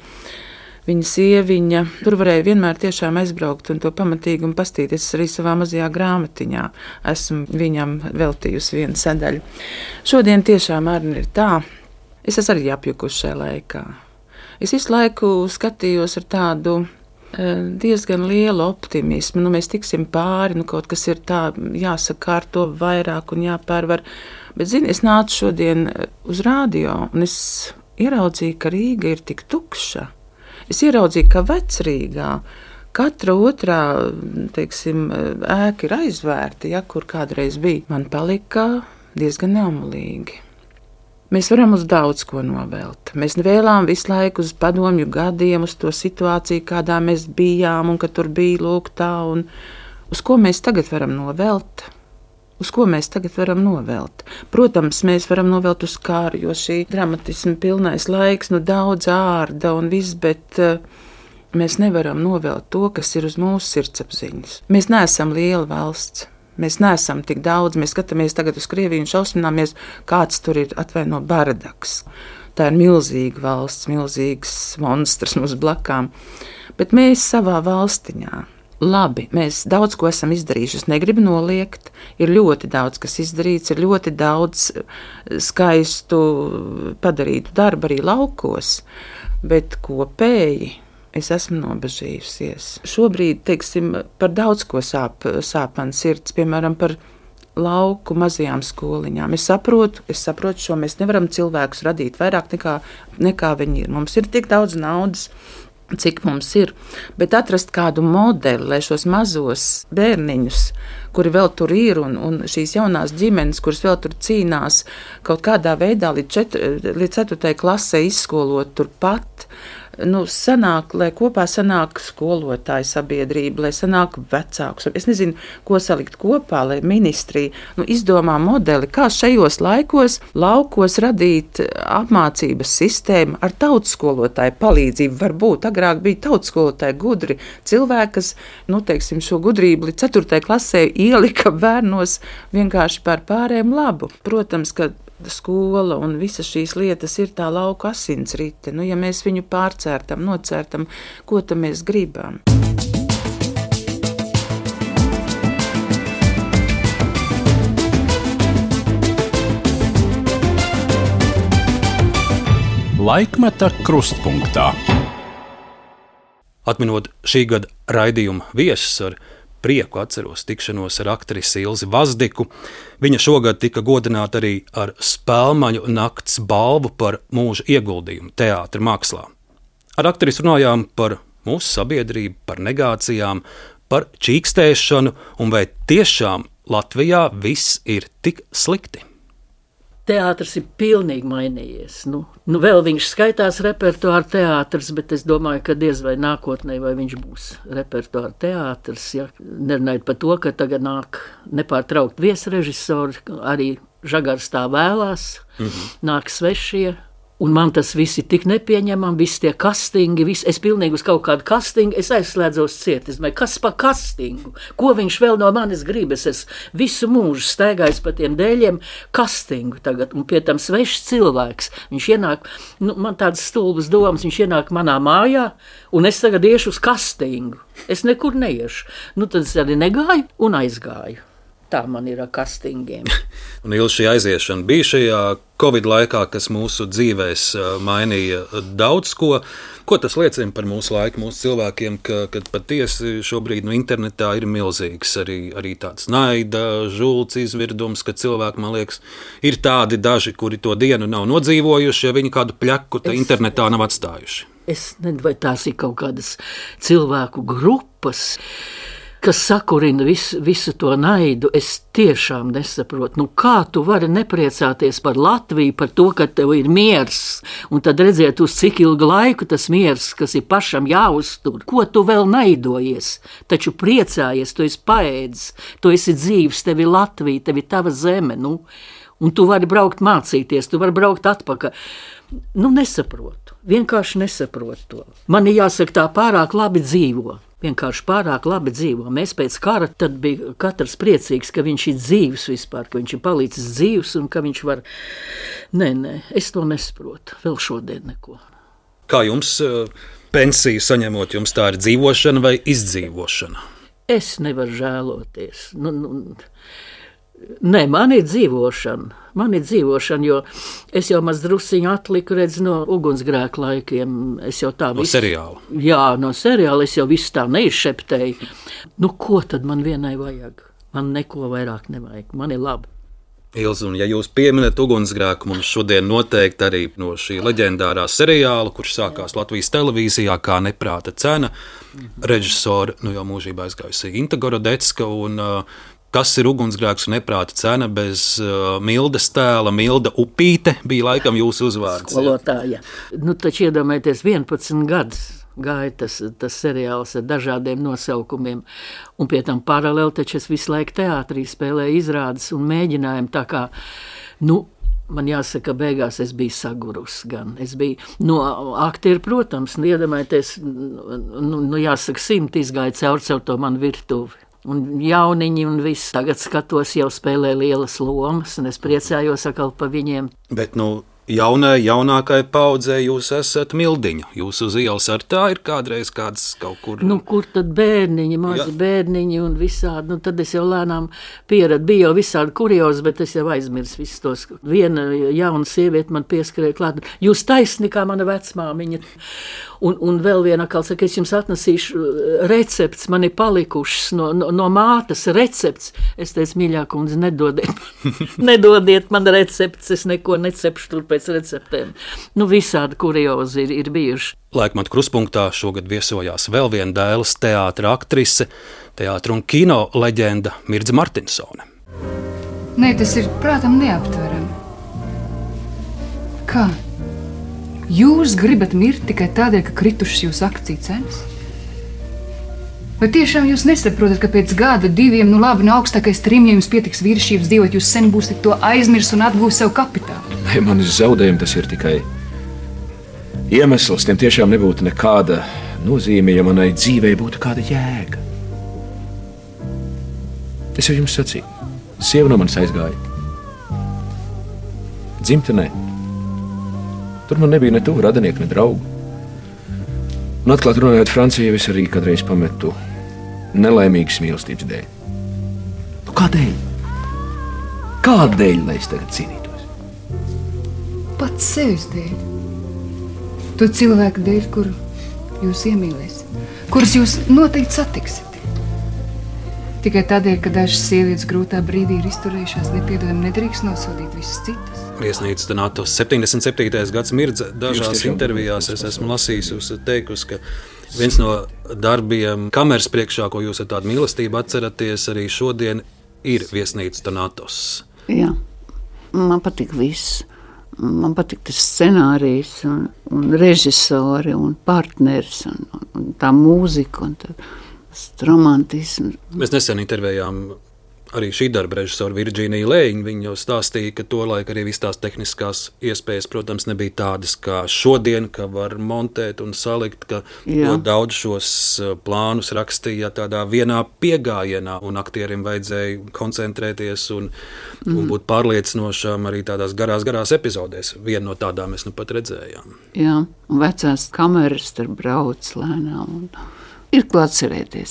sieviņa. Tur varēja vienmēr tiešām aizbraukt un to pamatīgi un pastīties arī savā mazajā grāmatiņā. Esmu viņam veltījusi vienu sadaļu. Šodien tiešām arī ir tā. Es esmu arī apjukusi šajā laikā. Es visu laiku skatījos ar tādu diezgan lielu optimismu. Mēs tiksim pāri, kaut kas ir tā jāsakārto vairāk un jāpārvar. Bet, zini, es nācu šodien uz radio un es ieraudzīju, ka Rīga ir tik tukša. Es ieraudzīju, ka Vecrīgā katra otrā, teiksim, ēka ir aizvērta, ja, kur kādreiz bija. Man palika diezgan neumolīgi. Mēs varam uz daudz ko novēlt. Mēs vēlām visu laiku uz padomju gadiem, uz to situāciju, kādā mēs bijām un ka tur bija lūk tā. Un uz ko mēs tagad varam novēlt? Uz ko mēs tagad varam novēlt? Protams, mēs varam novēlt uz kāru, jo šī dramatisma pilnais laiks, daudz ārda un viss, bet mēs nevaram novēlt to, kas ir uz mūsu sirdsapziņas. Mēs neesam liela valsts, mēs neesam tik daudz, mēs skatāmies tagad uz Krieviju un šausmināmies, kāds tur ir atvaino baradaks. Tā ir milzīga valsts, milzīgs monstrs mums blakām, bet mēs savā valstiņā. Labi, mēs daudz ko esam izdarījuši, es negribu noliegt, ir ļoti daudz, kas izdarīts, ir ļoti daudz skaistu padarītu darbu arī laukos, bet kopēji es esmu nobežījusies. Šobrīd, teiksim, par daudz ko sāp man sirds, piemēram, par lauku mazajām skoliņām. Es saprotu šo, mēs nevaram cilvēkus radīt vairāk nekā viņi ir. Mums ir tik daudz naudas, cik mums ir, bet atrast kādu modeli, lai šos mazos bērniņus, kuri vēl tur ir, un šīs jaunās ģimenes, kuras vēl tur cīnās, kaut kādā veidā līdz 4. klasē izskolot turpat, sanāk, lai kopā sanāk skolotāju sabiedrība, lai sanāk vecākus. Es nezinu, ko salikt kopā, lai ministrija izdomā modeli, kā šajos laikos laukos radīt apmācības sistēmu ar tautskolotāju palīdzību. Varbūt agrāk bija tautskolotāji gudri cilvēki, kas, teiksim, šo gudrību līdz 4. klasē ielika bērnos vienkārši par pārējiem labu. Protams, ka skola un visas šīs lietas ir tā lauku asinsrite. Ja mēs viņu pārcērtam, nocērtam, ko tam mēs gribam? Laikmeta krustpunktā. Atminot šī gada raidījuma viesus, ar prieku atceros tikšanos ar aktrisi Ilzi Vazdiku. Viņa šogad tika godināta arī ar Spēlmaņu nakts balvu par mūža ieguldījumu teātra mākslā. Ar aktrisi runājām par mūsu sabiedrību, par negācijām, par čīkstēšanu un vai tiešām Latvijā viss ir tik slikti. Teātris ir pilnīgi mainījies. Vēl viņš skaitās repertuāra teātris, bet es domāju, ka diez vai nākotnē vai viņš būs repertuāra teātris. Ja? Nerunājot par to, ka tagad nāk nepārtraukt viesrežisori, arī Žagars tā vēlās, nāk svešie. Un man tas viss ir tik nepieņemami, visi tie kastingi, es pilnīgi uz kaut kādu kastingu, es aizslēdzos ciet. Es domāju, kas pa kastingu? Ko viņš vēl no manis grib? Es visu mūžu staigājis pa tiem dēļiem kastingu tagad, un pie tam svešs cilvēks. Viņš ienāk, man tādas stulbas domas, viņš ienāk manā mājā, un es tagad iešu uz kastingu. Es nekur neiešu. Tad es arī negāju un aizgāju. tā man ir ar kastingiem. Un Ilze, šī aiziešana bija šajā Covid laikā, kas mūsu dzīvēs mainīja daudz ko. Ko tas liecina par mūsu laiku, mūsu cilvēkiem, ka patiesi šobrīd internetā ir milzīgs arī tāds naida, žults izvirdums, ka cilvēki, man liekas, ir tādi daži, kuri to dienu nav nodzīvojuši, ja viņi kādu pļaku internetā nav atstājuši. Es nezinu, vai tās ir kaut kādas cilvēku grupas, kas sakurina visu to naidu. Es tiešām nesaprotu, kā tu vari nepriecāties par Latviju, par to, ka tev ir miers, un tad redzēt, uz cik ilgu laiku tas miers, kas ir pašam jāuztur. Ko tu vēl naidojies? Taču priecājies, tu esi paēdis, tu esi dzīvs, tev ir Latvija, tev ir tava zeme, un tu vari braukt mācīties, tu vari braukt atpakaļ. Nesaprotu, vienkārši nesaprotu to. Man ir jāsaka, tā pārāk labi dzīvo. Vienkārši pārāk labi dzīvo. Mēs pēc kara tad bija katrs priecīgs, ka viņš ir dzīvs vispār, ka viņš ir palicis dzīvs un ka viņš var... Nē, es to nesaprotu. Vēl šodien neko. Kā jums pensiju saņemot, jums tā ir dzīvošana vai izdzīvošana? Es nevaru žēloties. Nē, man ir dzīvošana, jo es jau maz drusciņu atliku, no ugunsgrēku laikiem. Es jau tā no seriāla? Jā, no seriāla es jau visu tā neizšeptēju. Ko tad man vienai vajag? Man neko vairāk nevajag, man ir labi. Ilze, un ja jūs pieminat ugunsgrēku, mums šodien noteikti arī no šī leģendārā seriāla, kurš sākās Latvijas televīzijā kā Neprāta cena, režisori, jau mūžībā aizgājusī Inta Gorodecka, un kas ir ugunsgrēks un neprāta cena bez Mildas tēla? Milda Upīte bija laikam jūsu uzvārds. Skolotāja. Taču iedomājieties, 11 gadus gāja tas seriāls ar dažādiem nosaukumiem, un pie tam paralēli taču es visu laiku teātrī spēlēju izrādes un mēģinājumu, tā kā, man jāsaka, beigās es biju sagurus gan. Es biju, aktieri, protams, iedomājieties, jāsaka, 100 izgāja caur to manu virtuvi. Un jauniņi un viss. Tagad skatos, jau spēlē lielas lomas, un es priecājos atkal par viņiem. Bet, jaunākai paudzei jūs esat Mildiņa. Jūs uz ielas ar tā ir kādreiz kāds kaut kur... Kur tad bērniņi, mazi bērniņi un visādi. Tad es jau lēnām pieradu. Bija jau visādi kuriozi, bet es jau aizmirsu visus tos. Viena jauna sieviete man pieskarēja klāt. Jūs taisni kā mana vecmāmiņa. Un vēl viena atkal saka, es jums atnesīšu recepts, man ir palikušas no mātes recepts. Es teicu, mīļā kundze, nedodiet man recepts, es neko necepšu tur pēc receptēm. Visādi kuriozi ir bijuši. Laikmatu kruspunktā šogad viesojās vēl viena Dēles teātra aktrise, teātra un kino leģenda Mirdze Martinsone. Nē, tas ir prātam neaptverami. Kā? Jūs gribat mirt tikai tādēļ, ka kritušas jūsu akciju cenas? Vai tiešām jūs nesaprotat, ka pēc gada, 2, augstākais trim, ja jums pietiks vīrišķības dzīvot, jūs sen būsiet to aizmirs un atgūs savu kapitālu? Nē, manis zaudējumi tas ir tikai iemesls. Tiem tiešām nebūtu nekāda nozīme, ja manai dzīvei būtu kāda jēga. Es jau jums sacīju, sieva no manis aizgāja. Dzimtenē. Tur man nebija ne tuvu radinieku, ne draugu. Un atklāt runājot, Francijā es arī kādreiz pametu nelaimīgas mīlestības dēļ. Kādēļ? Kādēļ, lai es tagad cīnītos? Pats sevis dēļ. To cilvēku dēļ, kuru jūs iemīlēsiet, kurus jūs noteikti satiksiet. Tikai tādēļ, ka dažas sievietes grūtā brīdī ir izturējušās nepiedodami, nedrīkst nosodīt visas citas. Viesnīca Donatos 77. gads Mirdze. Dažās intervijās es esmu lasījis, jūs teikusi, ka viens no darbiem kameras priekšā, ko jūs ar tādu mīlestību atceraties arī šodien, ir Viesnīca Donatos. Jā, man patīk viss. Man patīk tas scenārijs un režisori un partneris un tā mūzika un tas romantisms. Mēs nesen intervējām arī šī darba režisoru Virģīniju Lēņu. Viņa jau stāstīja, ka tolaik arī viss tās tehniskās iespējas, protams, nebija tādas kā šodien, ka var montēt un salikt, ka daudz šos plānus rakstīja tādā vienā piegājienā, un aktierim vajadzēja koncentrēties un būt pārliecinošām arī tādās garās epizodēs. Vienu no tādām mēs nu pat redzējām. Jā, un vecās kameras tur brauc lēnām un ir ko atcerēties.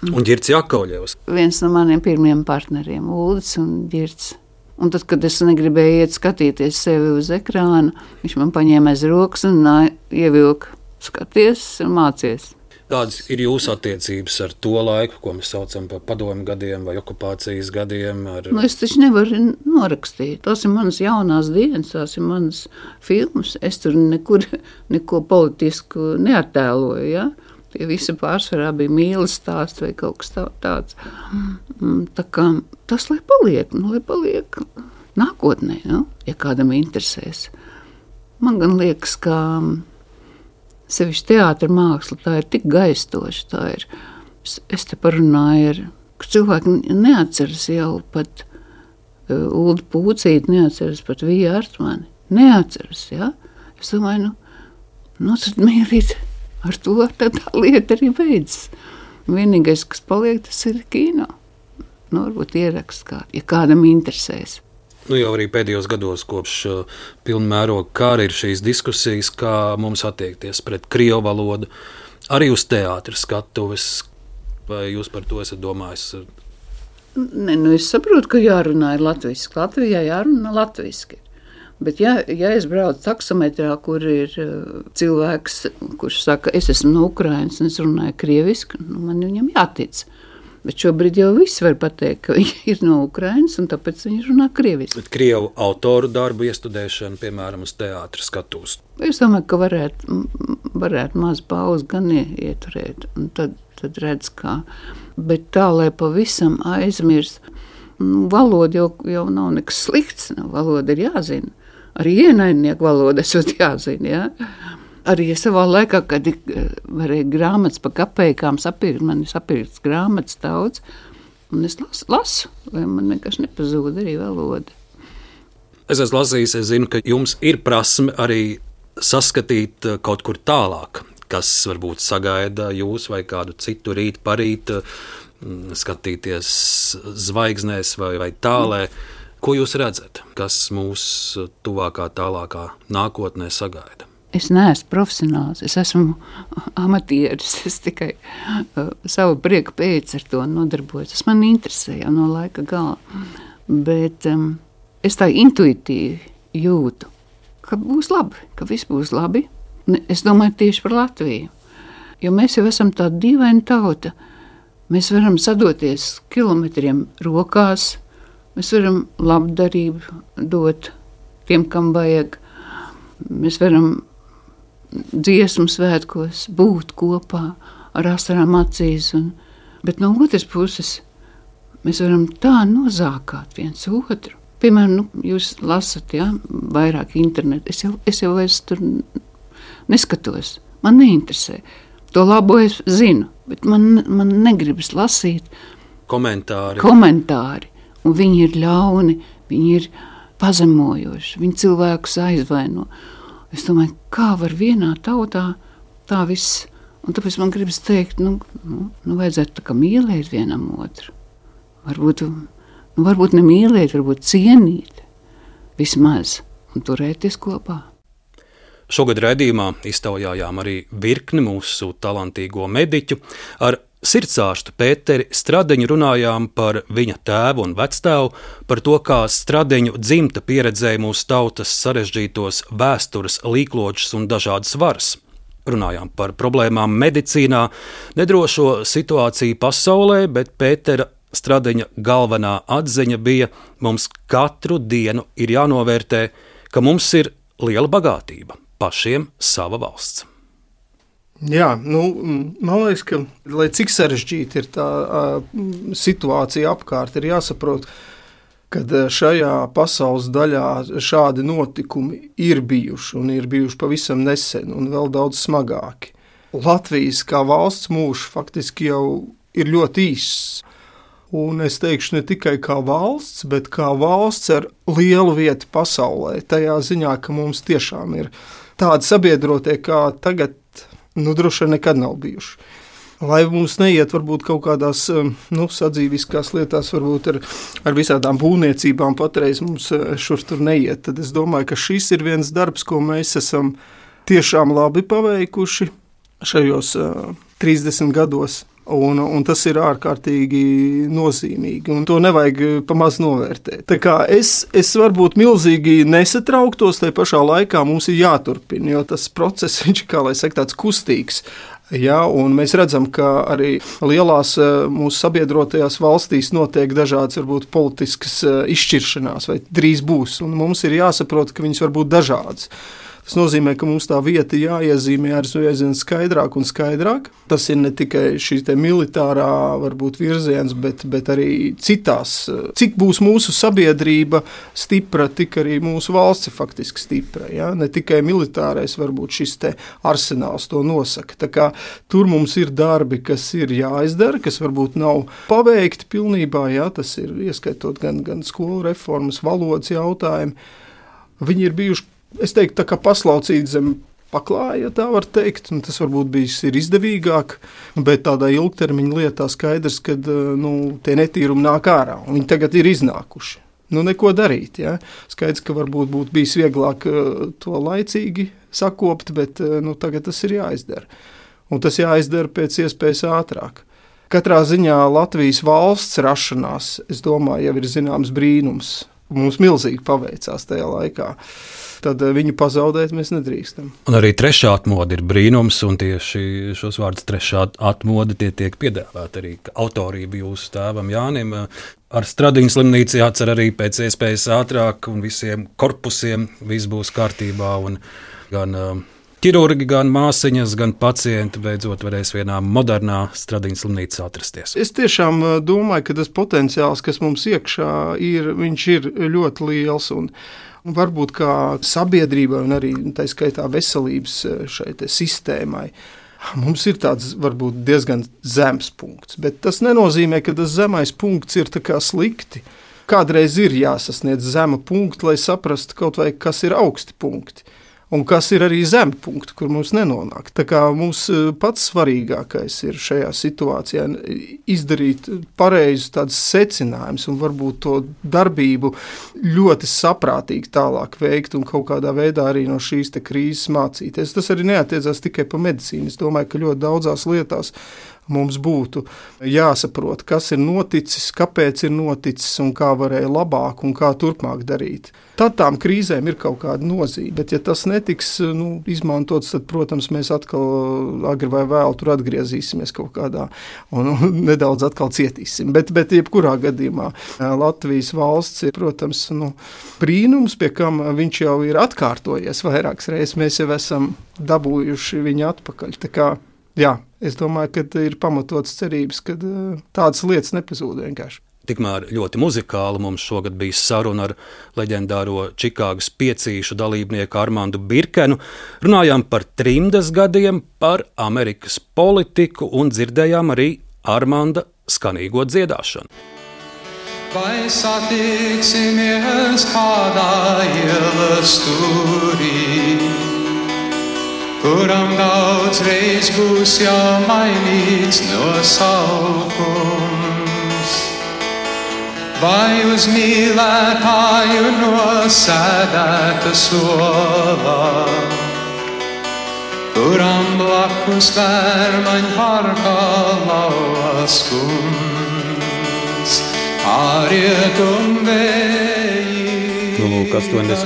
Un Ģirds Jakovļevs. Viens no maniem pirmiem partneriem, Uldis un Ģirds. Un tad, kad es negribēju iet skatīties sevi uz ekrāna, viņš man paņēma aiz rokas un ievilka skaties un mācies. Kādas ir jūsu attiecības ar to laiku, ko mēs saucam par padomju gadiem vai okupācijas gadiem? Es taču nevaru norakstīt. Tās ir manas jaunās dienas, tās ir manas filmas. Es tur neko politisku neattēloju, ja? Tie visi pārsvarā bija mīlas stāsts vai kaut kas tāds. Tā kā tas, lai paliek nākotnē, ja kādam interesēs. Man gan liekas, ka sevišķi teātra māksla, tā ir tik gaistoša, tā ir, es te parunāju ka cilvēki neatceras jau pat Uldi Pūcīti, neatceras pat Vija Artmani, neatceras, ja? Es domāju, tad mīlīt, ar to tā lieta arī beidzas. Vienīgais, kas paliek, tas ir kino. Varbūt ieraksts ja kādam interesēs. Jau arī pēdējos gados kopš pilna mēroga kara ir šīs diskusijas, kā mums attiekties pret krievu valodu, arī uz teātra skatuves. Vai jūs par to esat domājis? Es saprotu, ka jārunā ir latviski. Latvijā jārunā latviski. Bet ja es braucu taksometrā, kur ir cilvēks, kurš saka, es esmu no Ukrainas un es runāju krieviski, man viņam jātic. Bet šobrīd jau visi var pateikt, ka viņi ir no Ukrainas un tāpēc viņi runā krieviski. Bet krievu autoru darbu iestudēšana, piemēram, uz teātra skatuves? Es domāju, ka varētu maz pauzi gan ieturēt, un tad redz kā. Bet tā, lai pavisam aizmirst, valoda jau nav nekas slikts, valoda ir jāzina. Arī ienaidnieku valoda esot jāzina, ja? Arī savā laikā, kad varēja grāmatas pa kapeikām sapirkt, man ir sapirkts grāmatas daudz, un es lasu, lai man nekas nepazūd arī valoda. Es esmu lasījis, es zinu, ka jums ir prasme arī saskatīt kaut kur tālāk, kas varbūt sagaida jūs vai kādu citu rīt parīt, skatīties zvaigznēs vai tālē. Ko jūs redzat, kas mūs tuvākā, tālākā nākotnē sagaida? Es neesmu profesionāls, es esmu amatieris, es tikai savu prieku pēc ar to nodarbojos. Tas man interesē jau no laika gala, bet es tā intuitīvi jūtu, ka būs labi, ka viss būs labi. Es domāju tieši par Latviju, jo mēs jau esam tāda dīvaina tauta. Mēs varam sadoties kilometriem rokās, mēs varam labdarību dot tiem, kam vajag. Mēs varam dziesmu svētkos būt kopā ar asarām acīs. Bet no otras puses mēs varam tā nozākāt viens otru. Piemēram, jūs lasat, vairāk internetu. Es jau vairs tur neskatos. Man neinteresē. To labo es zinu, bet man negribas lasīt komentāri. Un viņi ir ļauni, viņi ir pazemojoši, viņi cilvēkus aizvaino. Es domāju, kā var vienā tautā tā viss, un tāpēc man gribas teikt, vajadzētu tā kā mīlēt vienam otru. Varbūt ne mīlēt, varbūt cienīt vismaz un turēties kopā. Šogad raidījumā iztaujājām arī virkni mūsu talantīgo mediķu. Ar sirdsārstu Pēteri Stradeņu runājām par viņa tēvu un vectēvu, par to, kā Stradeņu dzimta pieredzēja mūsu tautas sarežģītos vēstures līkločus un dažādas varas. Runājām par problēmām medicīnā, nedrošo situāciju pasaulē, bet Pētera Stradeņa galvenā atziņa bija, mums katru dienu ir jānovērtē, ka mums ir liela bagātība, pašiem sava valsts. Jā, man liekas, ka, lai cik sarežģīta ir tā situācija apkārt, ir jāsaprot, ka šajā pasaules daļā šādi notikumi ir bijuši un ir bijuši pavisam nesen un vēl daudz smagāki. Latvijas kā valsts mūžs faktiski jau ir ļoti īss. Un es teikšu ne tikai kā valsts, bet kā valsts ar lielu vietu pasaulē. Tajā ziņā, ka mums tiešām ir tādi sabiedrotie, kā tagad droši vien nekad nav bijuši. Lai mums neiet varbūt kaut kādās sadzīviskās lietās, varbūt ar visādām būvniecībām patreiz mums šur tur neiet, tad es domāju, ka šis ir viens darbs, ko mēs esam tiešām labi paveikuši šajos 30 gados Un tas ir ārkārtīgi nozīmīgi, un to nevajag pamaz novērtēt. Tā kā es varbūt milzīgi nesatrauktos, tai pašā laikā mums ir jāturpina, jo tas process, viņš, kā lai saka, tāds kustīgs. Ja, un mēs redzam, ka arī lielās mūsu sabiedrotajās valstīs notiek dažādas, varbūt, politiskas izšķiršanās, vai drīz būs, un mums ir jāsaprot, ka viņas var būt dažādas. Tas nozīmē, ka mums tā vieta jāiezīmē aizvien skaidrāk un skaidrāk. Tas ir ne tikai šī militārā varbūt virziens, bet arī citās. Cik būs mūsu sabiedrība stipra, tik arī mūsu valsts ir faktiski stipra. Ja? Ne tikai militārais varbūt šis te arsenāls to nosaka. Tā kā tur mums ir darbi, kas ir jāizdara, kas varbūt nav paveikti pilnībā. Ja? Tas ir ieskaitot gan skolu reformas, valodas jautājumi. Viņi ir bijuši, es teiktu, tā kā paslaucīti zem paklāja, ja tā var teikt, un tas varbūt bijis ir izdevīgāk, bet tādā ilgtermiņa lietā skaidrs, ka tie netīrumi nāk ārā, un viņi tagad ir iznākuši. Neko darīt, ja? Skaidrs, ka varbūt būtu bijis vieglāk to laicīgi sakopt, bet tagad tas ir jāizdara. Un tas jāizdara pēc iespējas ātrāk. Katrā ziņā Latvijas valsts rašanās, es domāju, jau ir zināms brīnums. Mums milzīgi paveicās tajā laikā. Tad viņu pazaudēt mēs nedrīkstam. Un arī trešā atmoda ir brīnums, un tieši šos vārdus trešā atmoda tiek piedāvāt arī autorība jūsu tēvam Jānim. Ar Stradiņu slimnīcu jācer arī pēc iespējas ātrāk, un visiem korpusiem viss būs kārtībā, un gan ķirurgi, gan māsiņas, gan pacienti beidzot varēs vienā modernā Stradiņu slimnīcā atrasties. Es tiešām domāju, ka tas potenciāls, kas mums iekšā ir, viņš ir ļoti liels, un varbūt kā sabiedrībai un arī tā skaitā veselības šai sistēmai. Mums ir tāds varbūt diezgan zems punkts, bet tas nenozīmē, ka tas zemais punkts ir tā kā slikti. Kādreiz ir jāsasniedz zema punkta, lai saprastu kaut vai, kas ir augsti punkti. Un kas ir arī zemi punkti, kur mums nenonāk. Tā kā mums pats svarīgākais ir šajā situācijā izdarīt pareizus tādus secinājumus un varbūt to darbību ļoti saprātīgi tālāk veikt un kaut kādā veidā arī no šīs krīzes mācīties. Tas arī neatiecās tikai pa medicīnu. Es domāju, ka ļoti daudzās lietās mums būtu jāsaprot, kas ir noticis, kāpēc ir noticis un kā varēja labāk un kā turpmāk darīt. Tad tām krīzēm ir kaut kāda nozīme, bet ja tas netiks izmantots, tad, protams, mēs atkal agri vai vēl tur atgriezīsimies kaut kādā un nedaudz atkal cietīsim. Bet jebkurā gadījumā Latvijas valsts ir, protams, brīnums, pie kam viņš jau ir atkārtojies vairākas reizes. Mēs jau esam dabūjuši viņu atpakaļ. Tā kā, jā, es domāju, ka ir pamatots cerības, ka tādas lietas nepazūd vienkārši. Tikmēr ļoti muzikāli mums šogad bija saruna ar leģendāro Čikāgas piecīšu dalībnieku Armandu Birkenu. Runājām par trimdas gadiem, par Amerikas politiku un dzirdējām arī Armanda skanīgo dziedāšanu. Vai satiksimies kādā ielas stūrī, kuram daudzreiz būs jau mainīts nosaukums? Vai uz mīlētāju nosēdēta solā, kuram blakus Vērmaņu parkā lauva skunds, ārietum vēji. Lūk,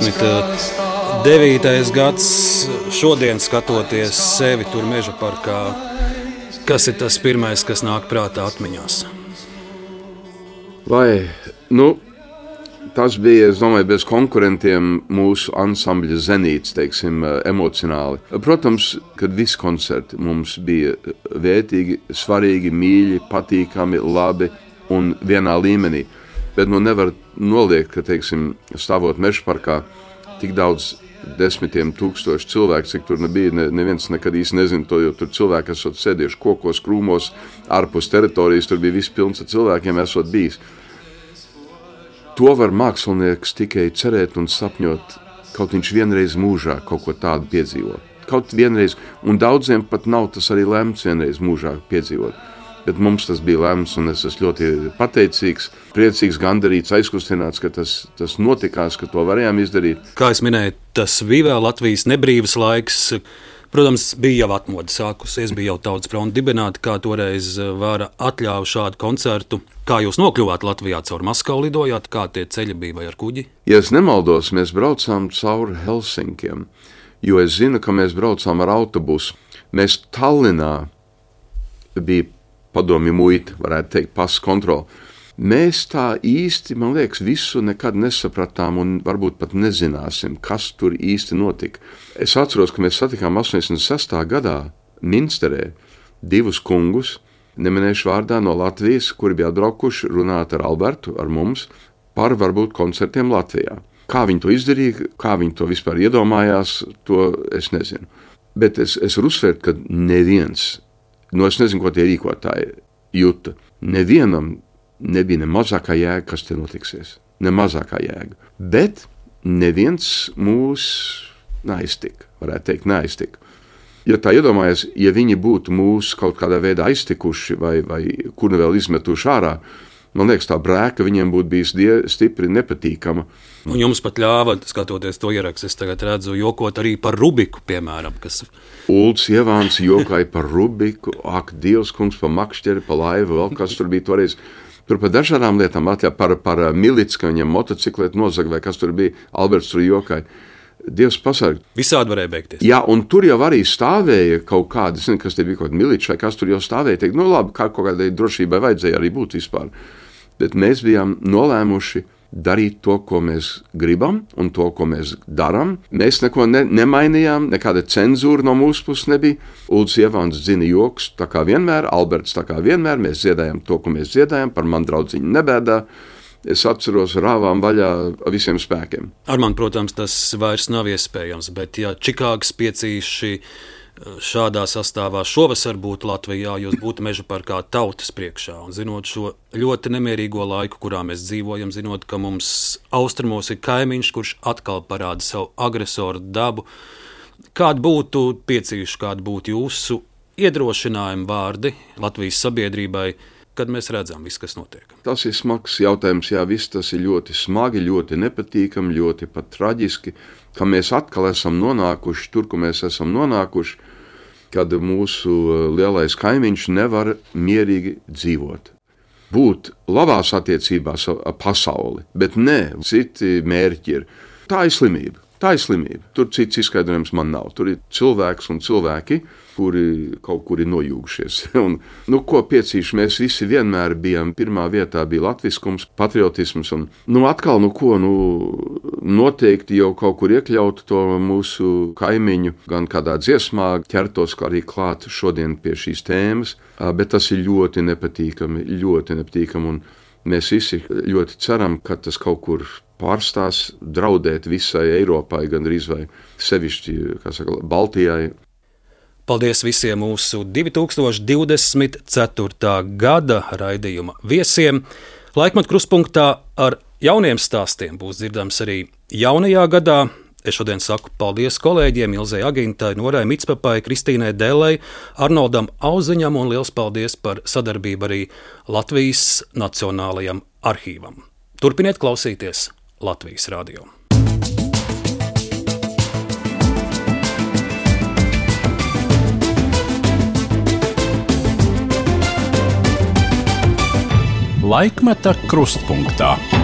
89. gads, šodien skatoties sevi tur meža parkā, kas ir tas pirmais, kas nāk prātā atmiņās? Vai, tas bija, es domāju, bez konkurentiem mūsu ansambļa zenīts, teiksim, emocionāli. Protams, kad visi koncerti mums bija vērtīgi, svarīgi, mīļi, patīkami, labi un vienā līmenī. Bet nevar noliegt, ka, teiksim, stāvot mežparkā tik daudz desmitiem tūkstoši cilvēku, cik tur nebija, neviens nekad īsti nezina to, jo tur cilvēki esot sēdieši kokos, krūmos, ārpus teritorijas, tur bija viss pilns ar cilvēkiem esot bijis. To var mākslinieks tikai cerēt un sapņot, kaut viņš vienreiz mūžā kaut ko tādu piedzīvot. Kaut vienreiz, un daudziem pat nav tas arī lemts vienreiz mūžā piedzīvot. Bet mums tas bija lemts, un es esmu ļoti pateicīgs, priecīgs, gandarīts, aizkustināts, ka tas notikās, ka to varējām izdarīt. Kā es minēju, tas bija vēl Latvijas nebrīvas laiks. Protams, bija jau atmoda sākusies, bija jau Tautas fronte dibināta, kā toreiz vara atļāva šādu koncertu. Kā jūs nokļuvāt Latvijā caur Maskavu lidojāt, kā tie ceļi bija vai ar kuģi? Ja es nemaldos, mēs braucām cauri Helsinkiem, jo es zinu, ka mēs braucām ar autobusu. Mēs Tallinā bija padomju muita, varētu teikt, pasa kontrola. Mēs tā īsti, man liekas, visu nekad nesapratām un varbūt pat nezināsim, kas tur īsti notika. Es atceros, ka mēs satikām 86. gadā Minsterē 2 kungus, neminēšu vārdā no Latvijas, kuri bija atbraukuši runāt ar Albertu, ar mums, par varbūt koncertiem Latvijā. Kā viņi to izdarīja, kā viņi to vispār iedomājās, to es nezinu. Bet es varu uzsvērt, ka neviens, es nezinu, ko tie rīkotāji jūta, nevienam nebija ne mazākā jēga, kas te notiksies. Ne mazākā jēga. Bet neviens mūs neaiztika, varētu teikt, neaiztika. Ja tā iedomājas, ja viņi būtu mūs kaut kādā veidā aiztikuši vai kur nu vēl izmetuši ārā, man liekas, tā brēka viņiem būtu bijusi stipri nepatīkama. Un jums pat ļāva, skatoties to ierakstu, es tagad redzu, jokot arī par Rubiku, piemēram. Ulds Ievāns jokoja par Rubiku, ak, Dievs kungs, par makšķeri, par laivu, vēl kas tur bija toreiz. Tur par dažādām lietām, par milici, ka viņiem motocikleti nozaga, vai kas tur bija, Alberts tur jokoja. Dievs pasarg. Visādi varēja beigties. Jā, un tur jau arī stāvēja kaut kādi, zinu, kas te bija kaut kādi miliči, vai kas tur jau stāvēja, teikt, labi, kaut kādai drošībai vajadzēja arī būt vispār. Bet mēs bijām nolēmuši darīt to, ko mēs gribam un to, ko mēs darām. Mēs neko nemainījām, nekāda cenzūra no mūsu puses nebija. Ulds Ievāns dzina joks, tā kā vienmēr, Alberts tā kā vienmēr, mēs dziedājām to, ko mēs dziedājām, par man draudziņu nebēdā. Es atceros, rāvām vaļā visiem spēkiem. Ar man, protams, tas vairs nav iespējams, bet ja Čikāgas piecīši šādā sastāvā šovasar būtu Latvijā, jūs būtu meža parkā tautas priekšā. Un zinot šo ļoti nemierīgo laiku, kurā mēs dzīvojam, zinot, ka mums austrumos ir kaimiņš, kurš atkal parāda savu agresoru dabu, kādi būtu piecīši, kādi būtu jūsu iedrošinājumi vārdi Latvijas sabiedrībai, kad mēs redzam visu, kas notiek? Tas ir smags jautājums, jā, viss tas ir ļoti smagi, ļoti nepatīkami, ļoti pat traģiski, ka mēs atkal esam nonākuši tur, kur mēs esam nonākuši, kad mūsu lielais kaimiņš nevar mierīgi dzīvot. Būt labās attiecībās ar pasauli, bet ne, citi mērķi ir. Tā ir slimība. Tā ir slimība. Tur cits izskaidrojums man nav. Tur ir cilvēks un cilvēki, kuri kaut kur ir nojūgušies. Un, ko piecīši, mēs visi vienmēr bijām, pirmā vietā bija latviskums, patriotisms. Un, atkal, noteikti jau kaut kur iekļaut to mūsu kaimiņu, gan kādā dziesmā, ķertos arī klāt šodien pie šīs tēmas, bet tas ir ļoti nepatīkami, un mēs visi ļoti ceram, ka tas kaut kur pārstās draudēt visai Eiropai, gandrīz vai sevišķi, Baltijai. Paldies visiem mūsu 2024. gada raidījuma viesiem. Laikmeta kruspunktā ar jauniem stāstiem būs dzirdams arī jaunajā gadā. Es šodien saku paldies kolēģiem Ilzei Agintai, Norai Mitspapai, Kristīnai Dēlei, Arnoldam Auziņam un liels paldies par sadarbību arī Latvijas Nacionālajam arhīvam. Turpiniet klausīties Latvijas radio. Laikmeta krustpunktā.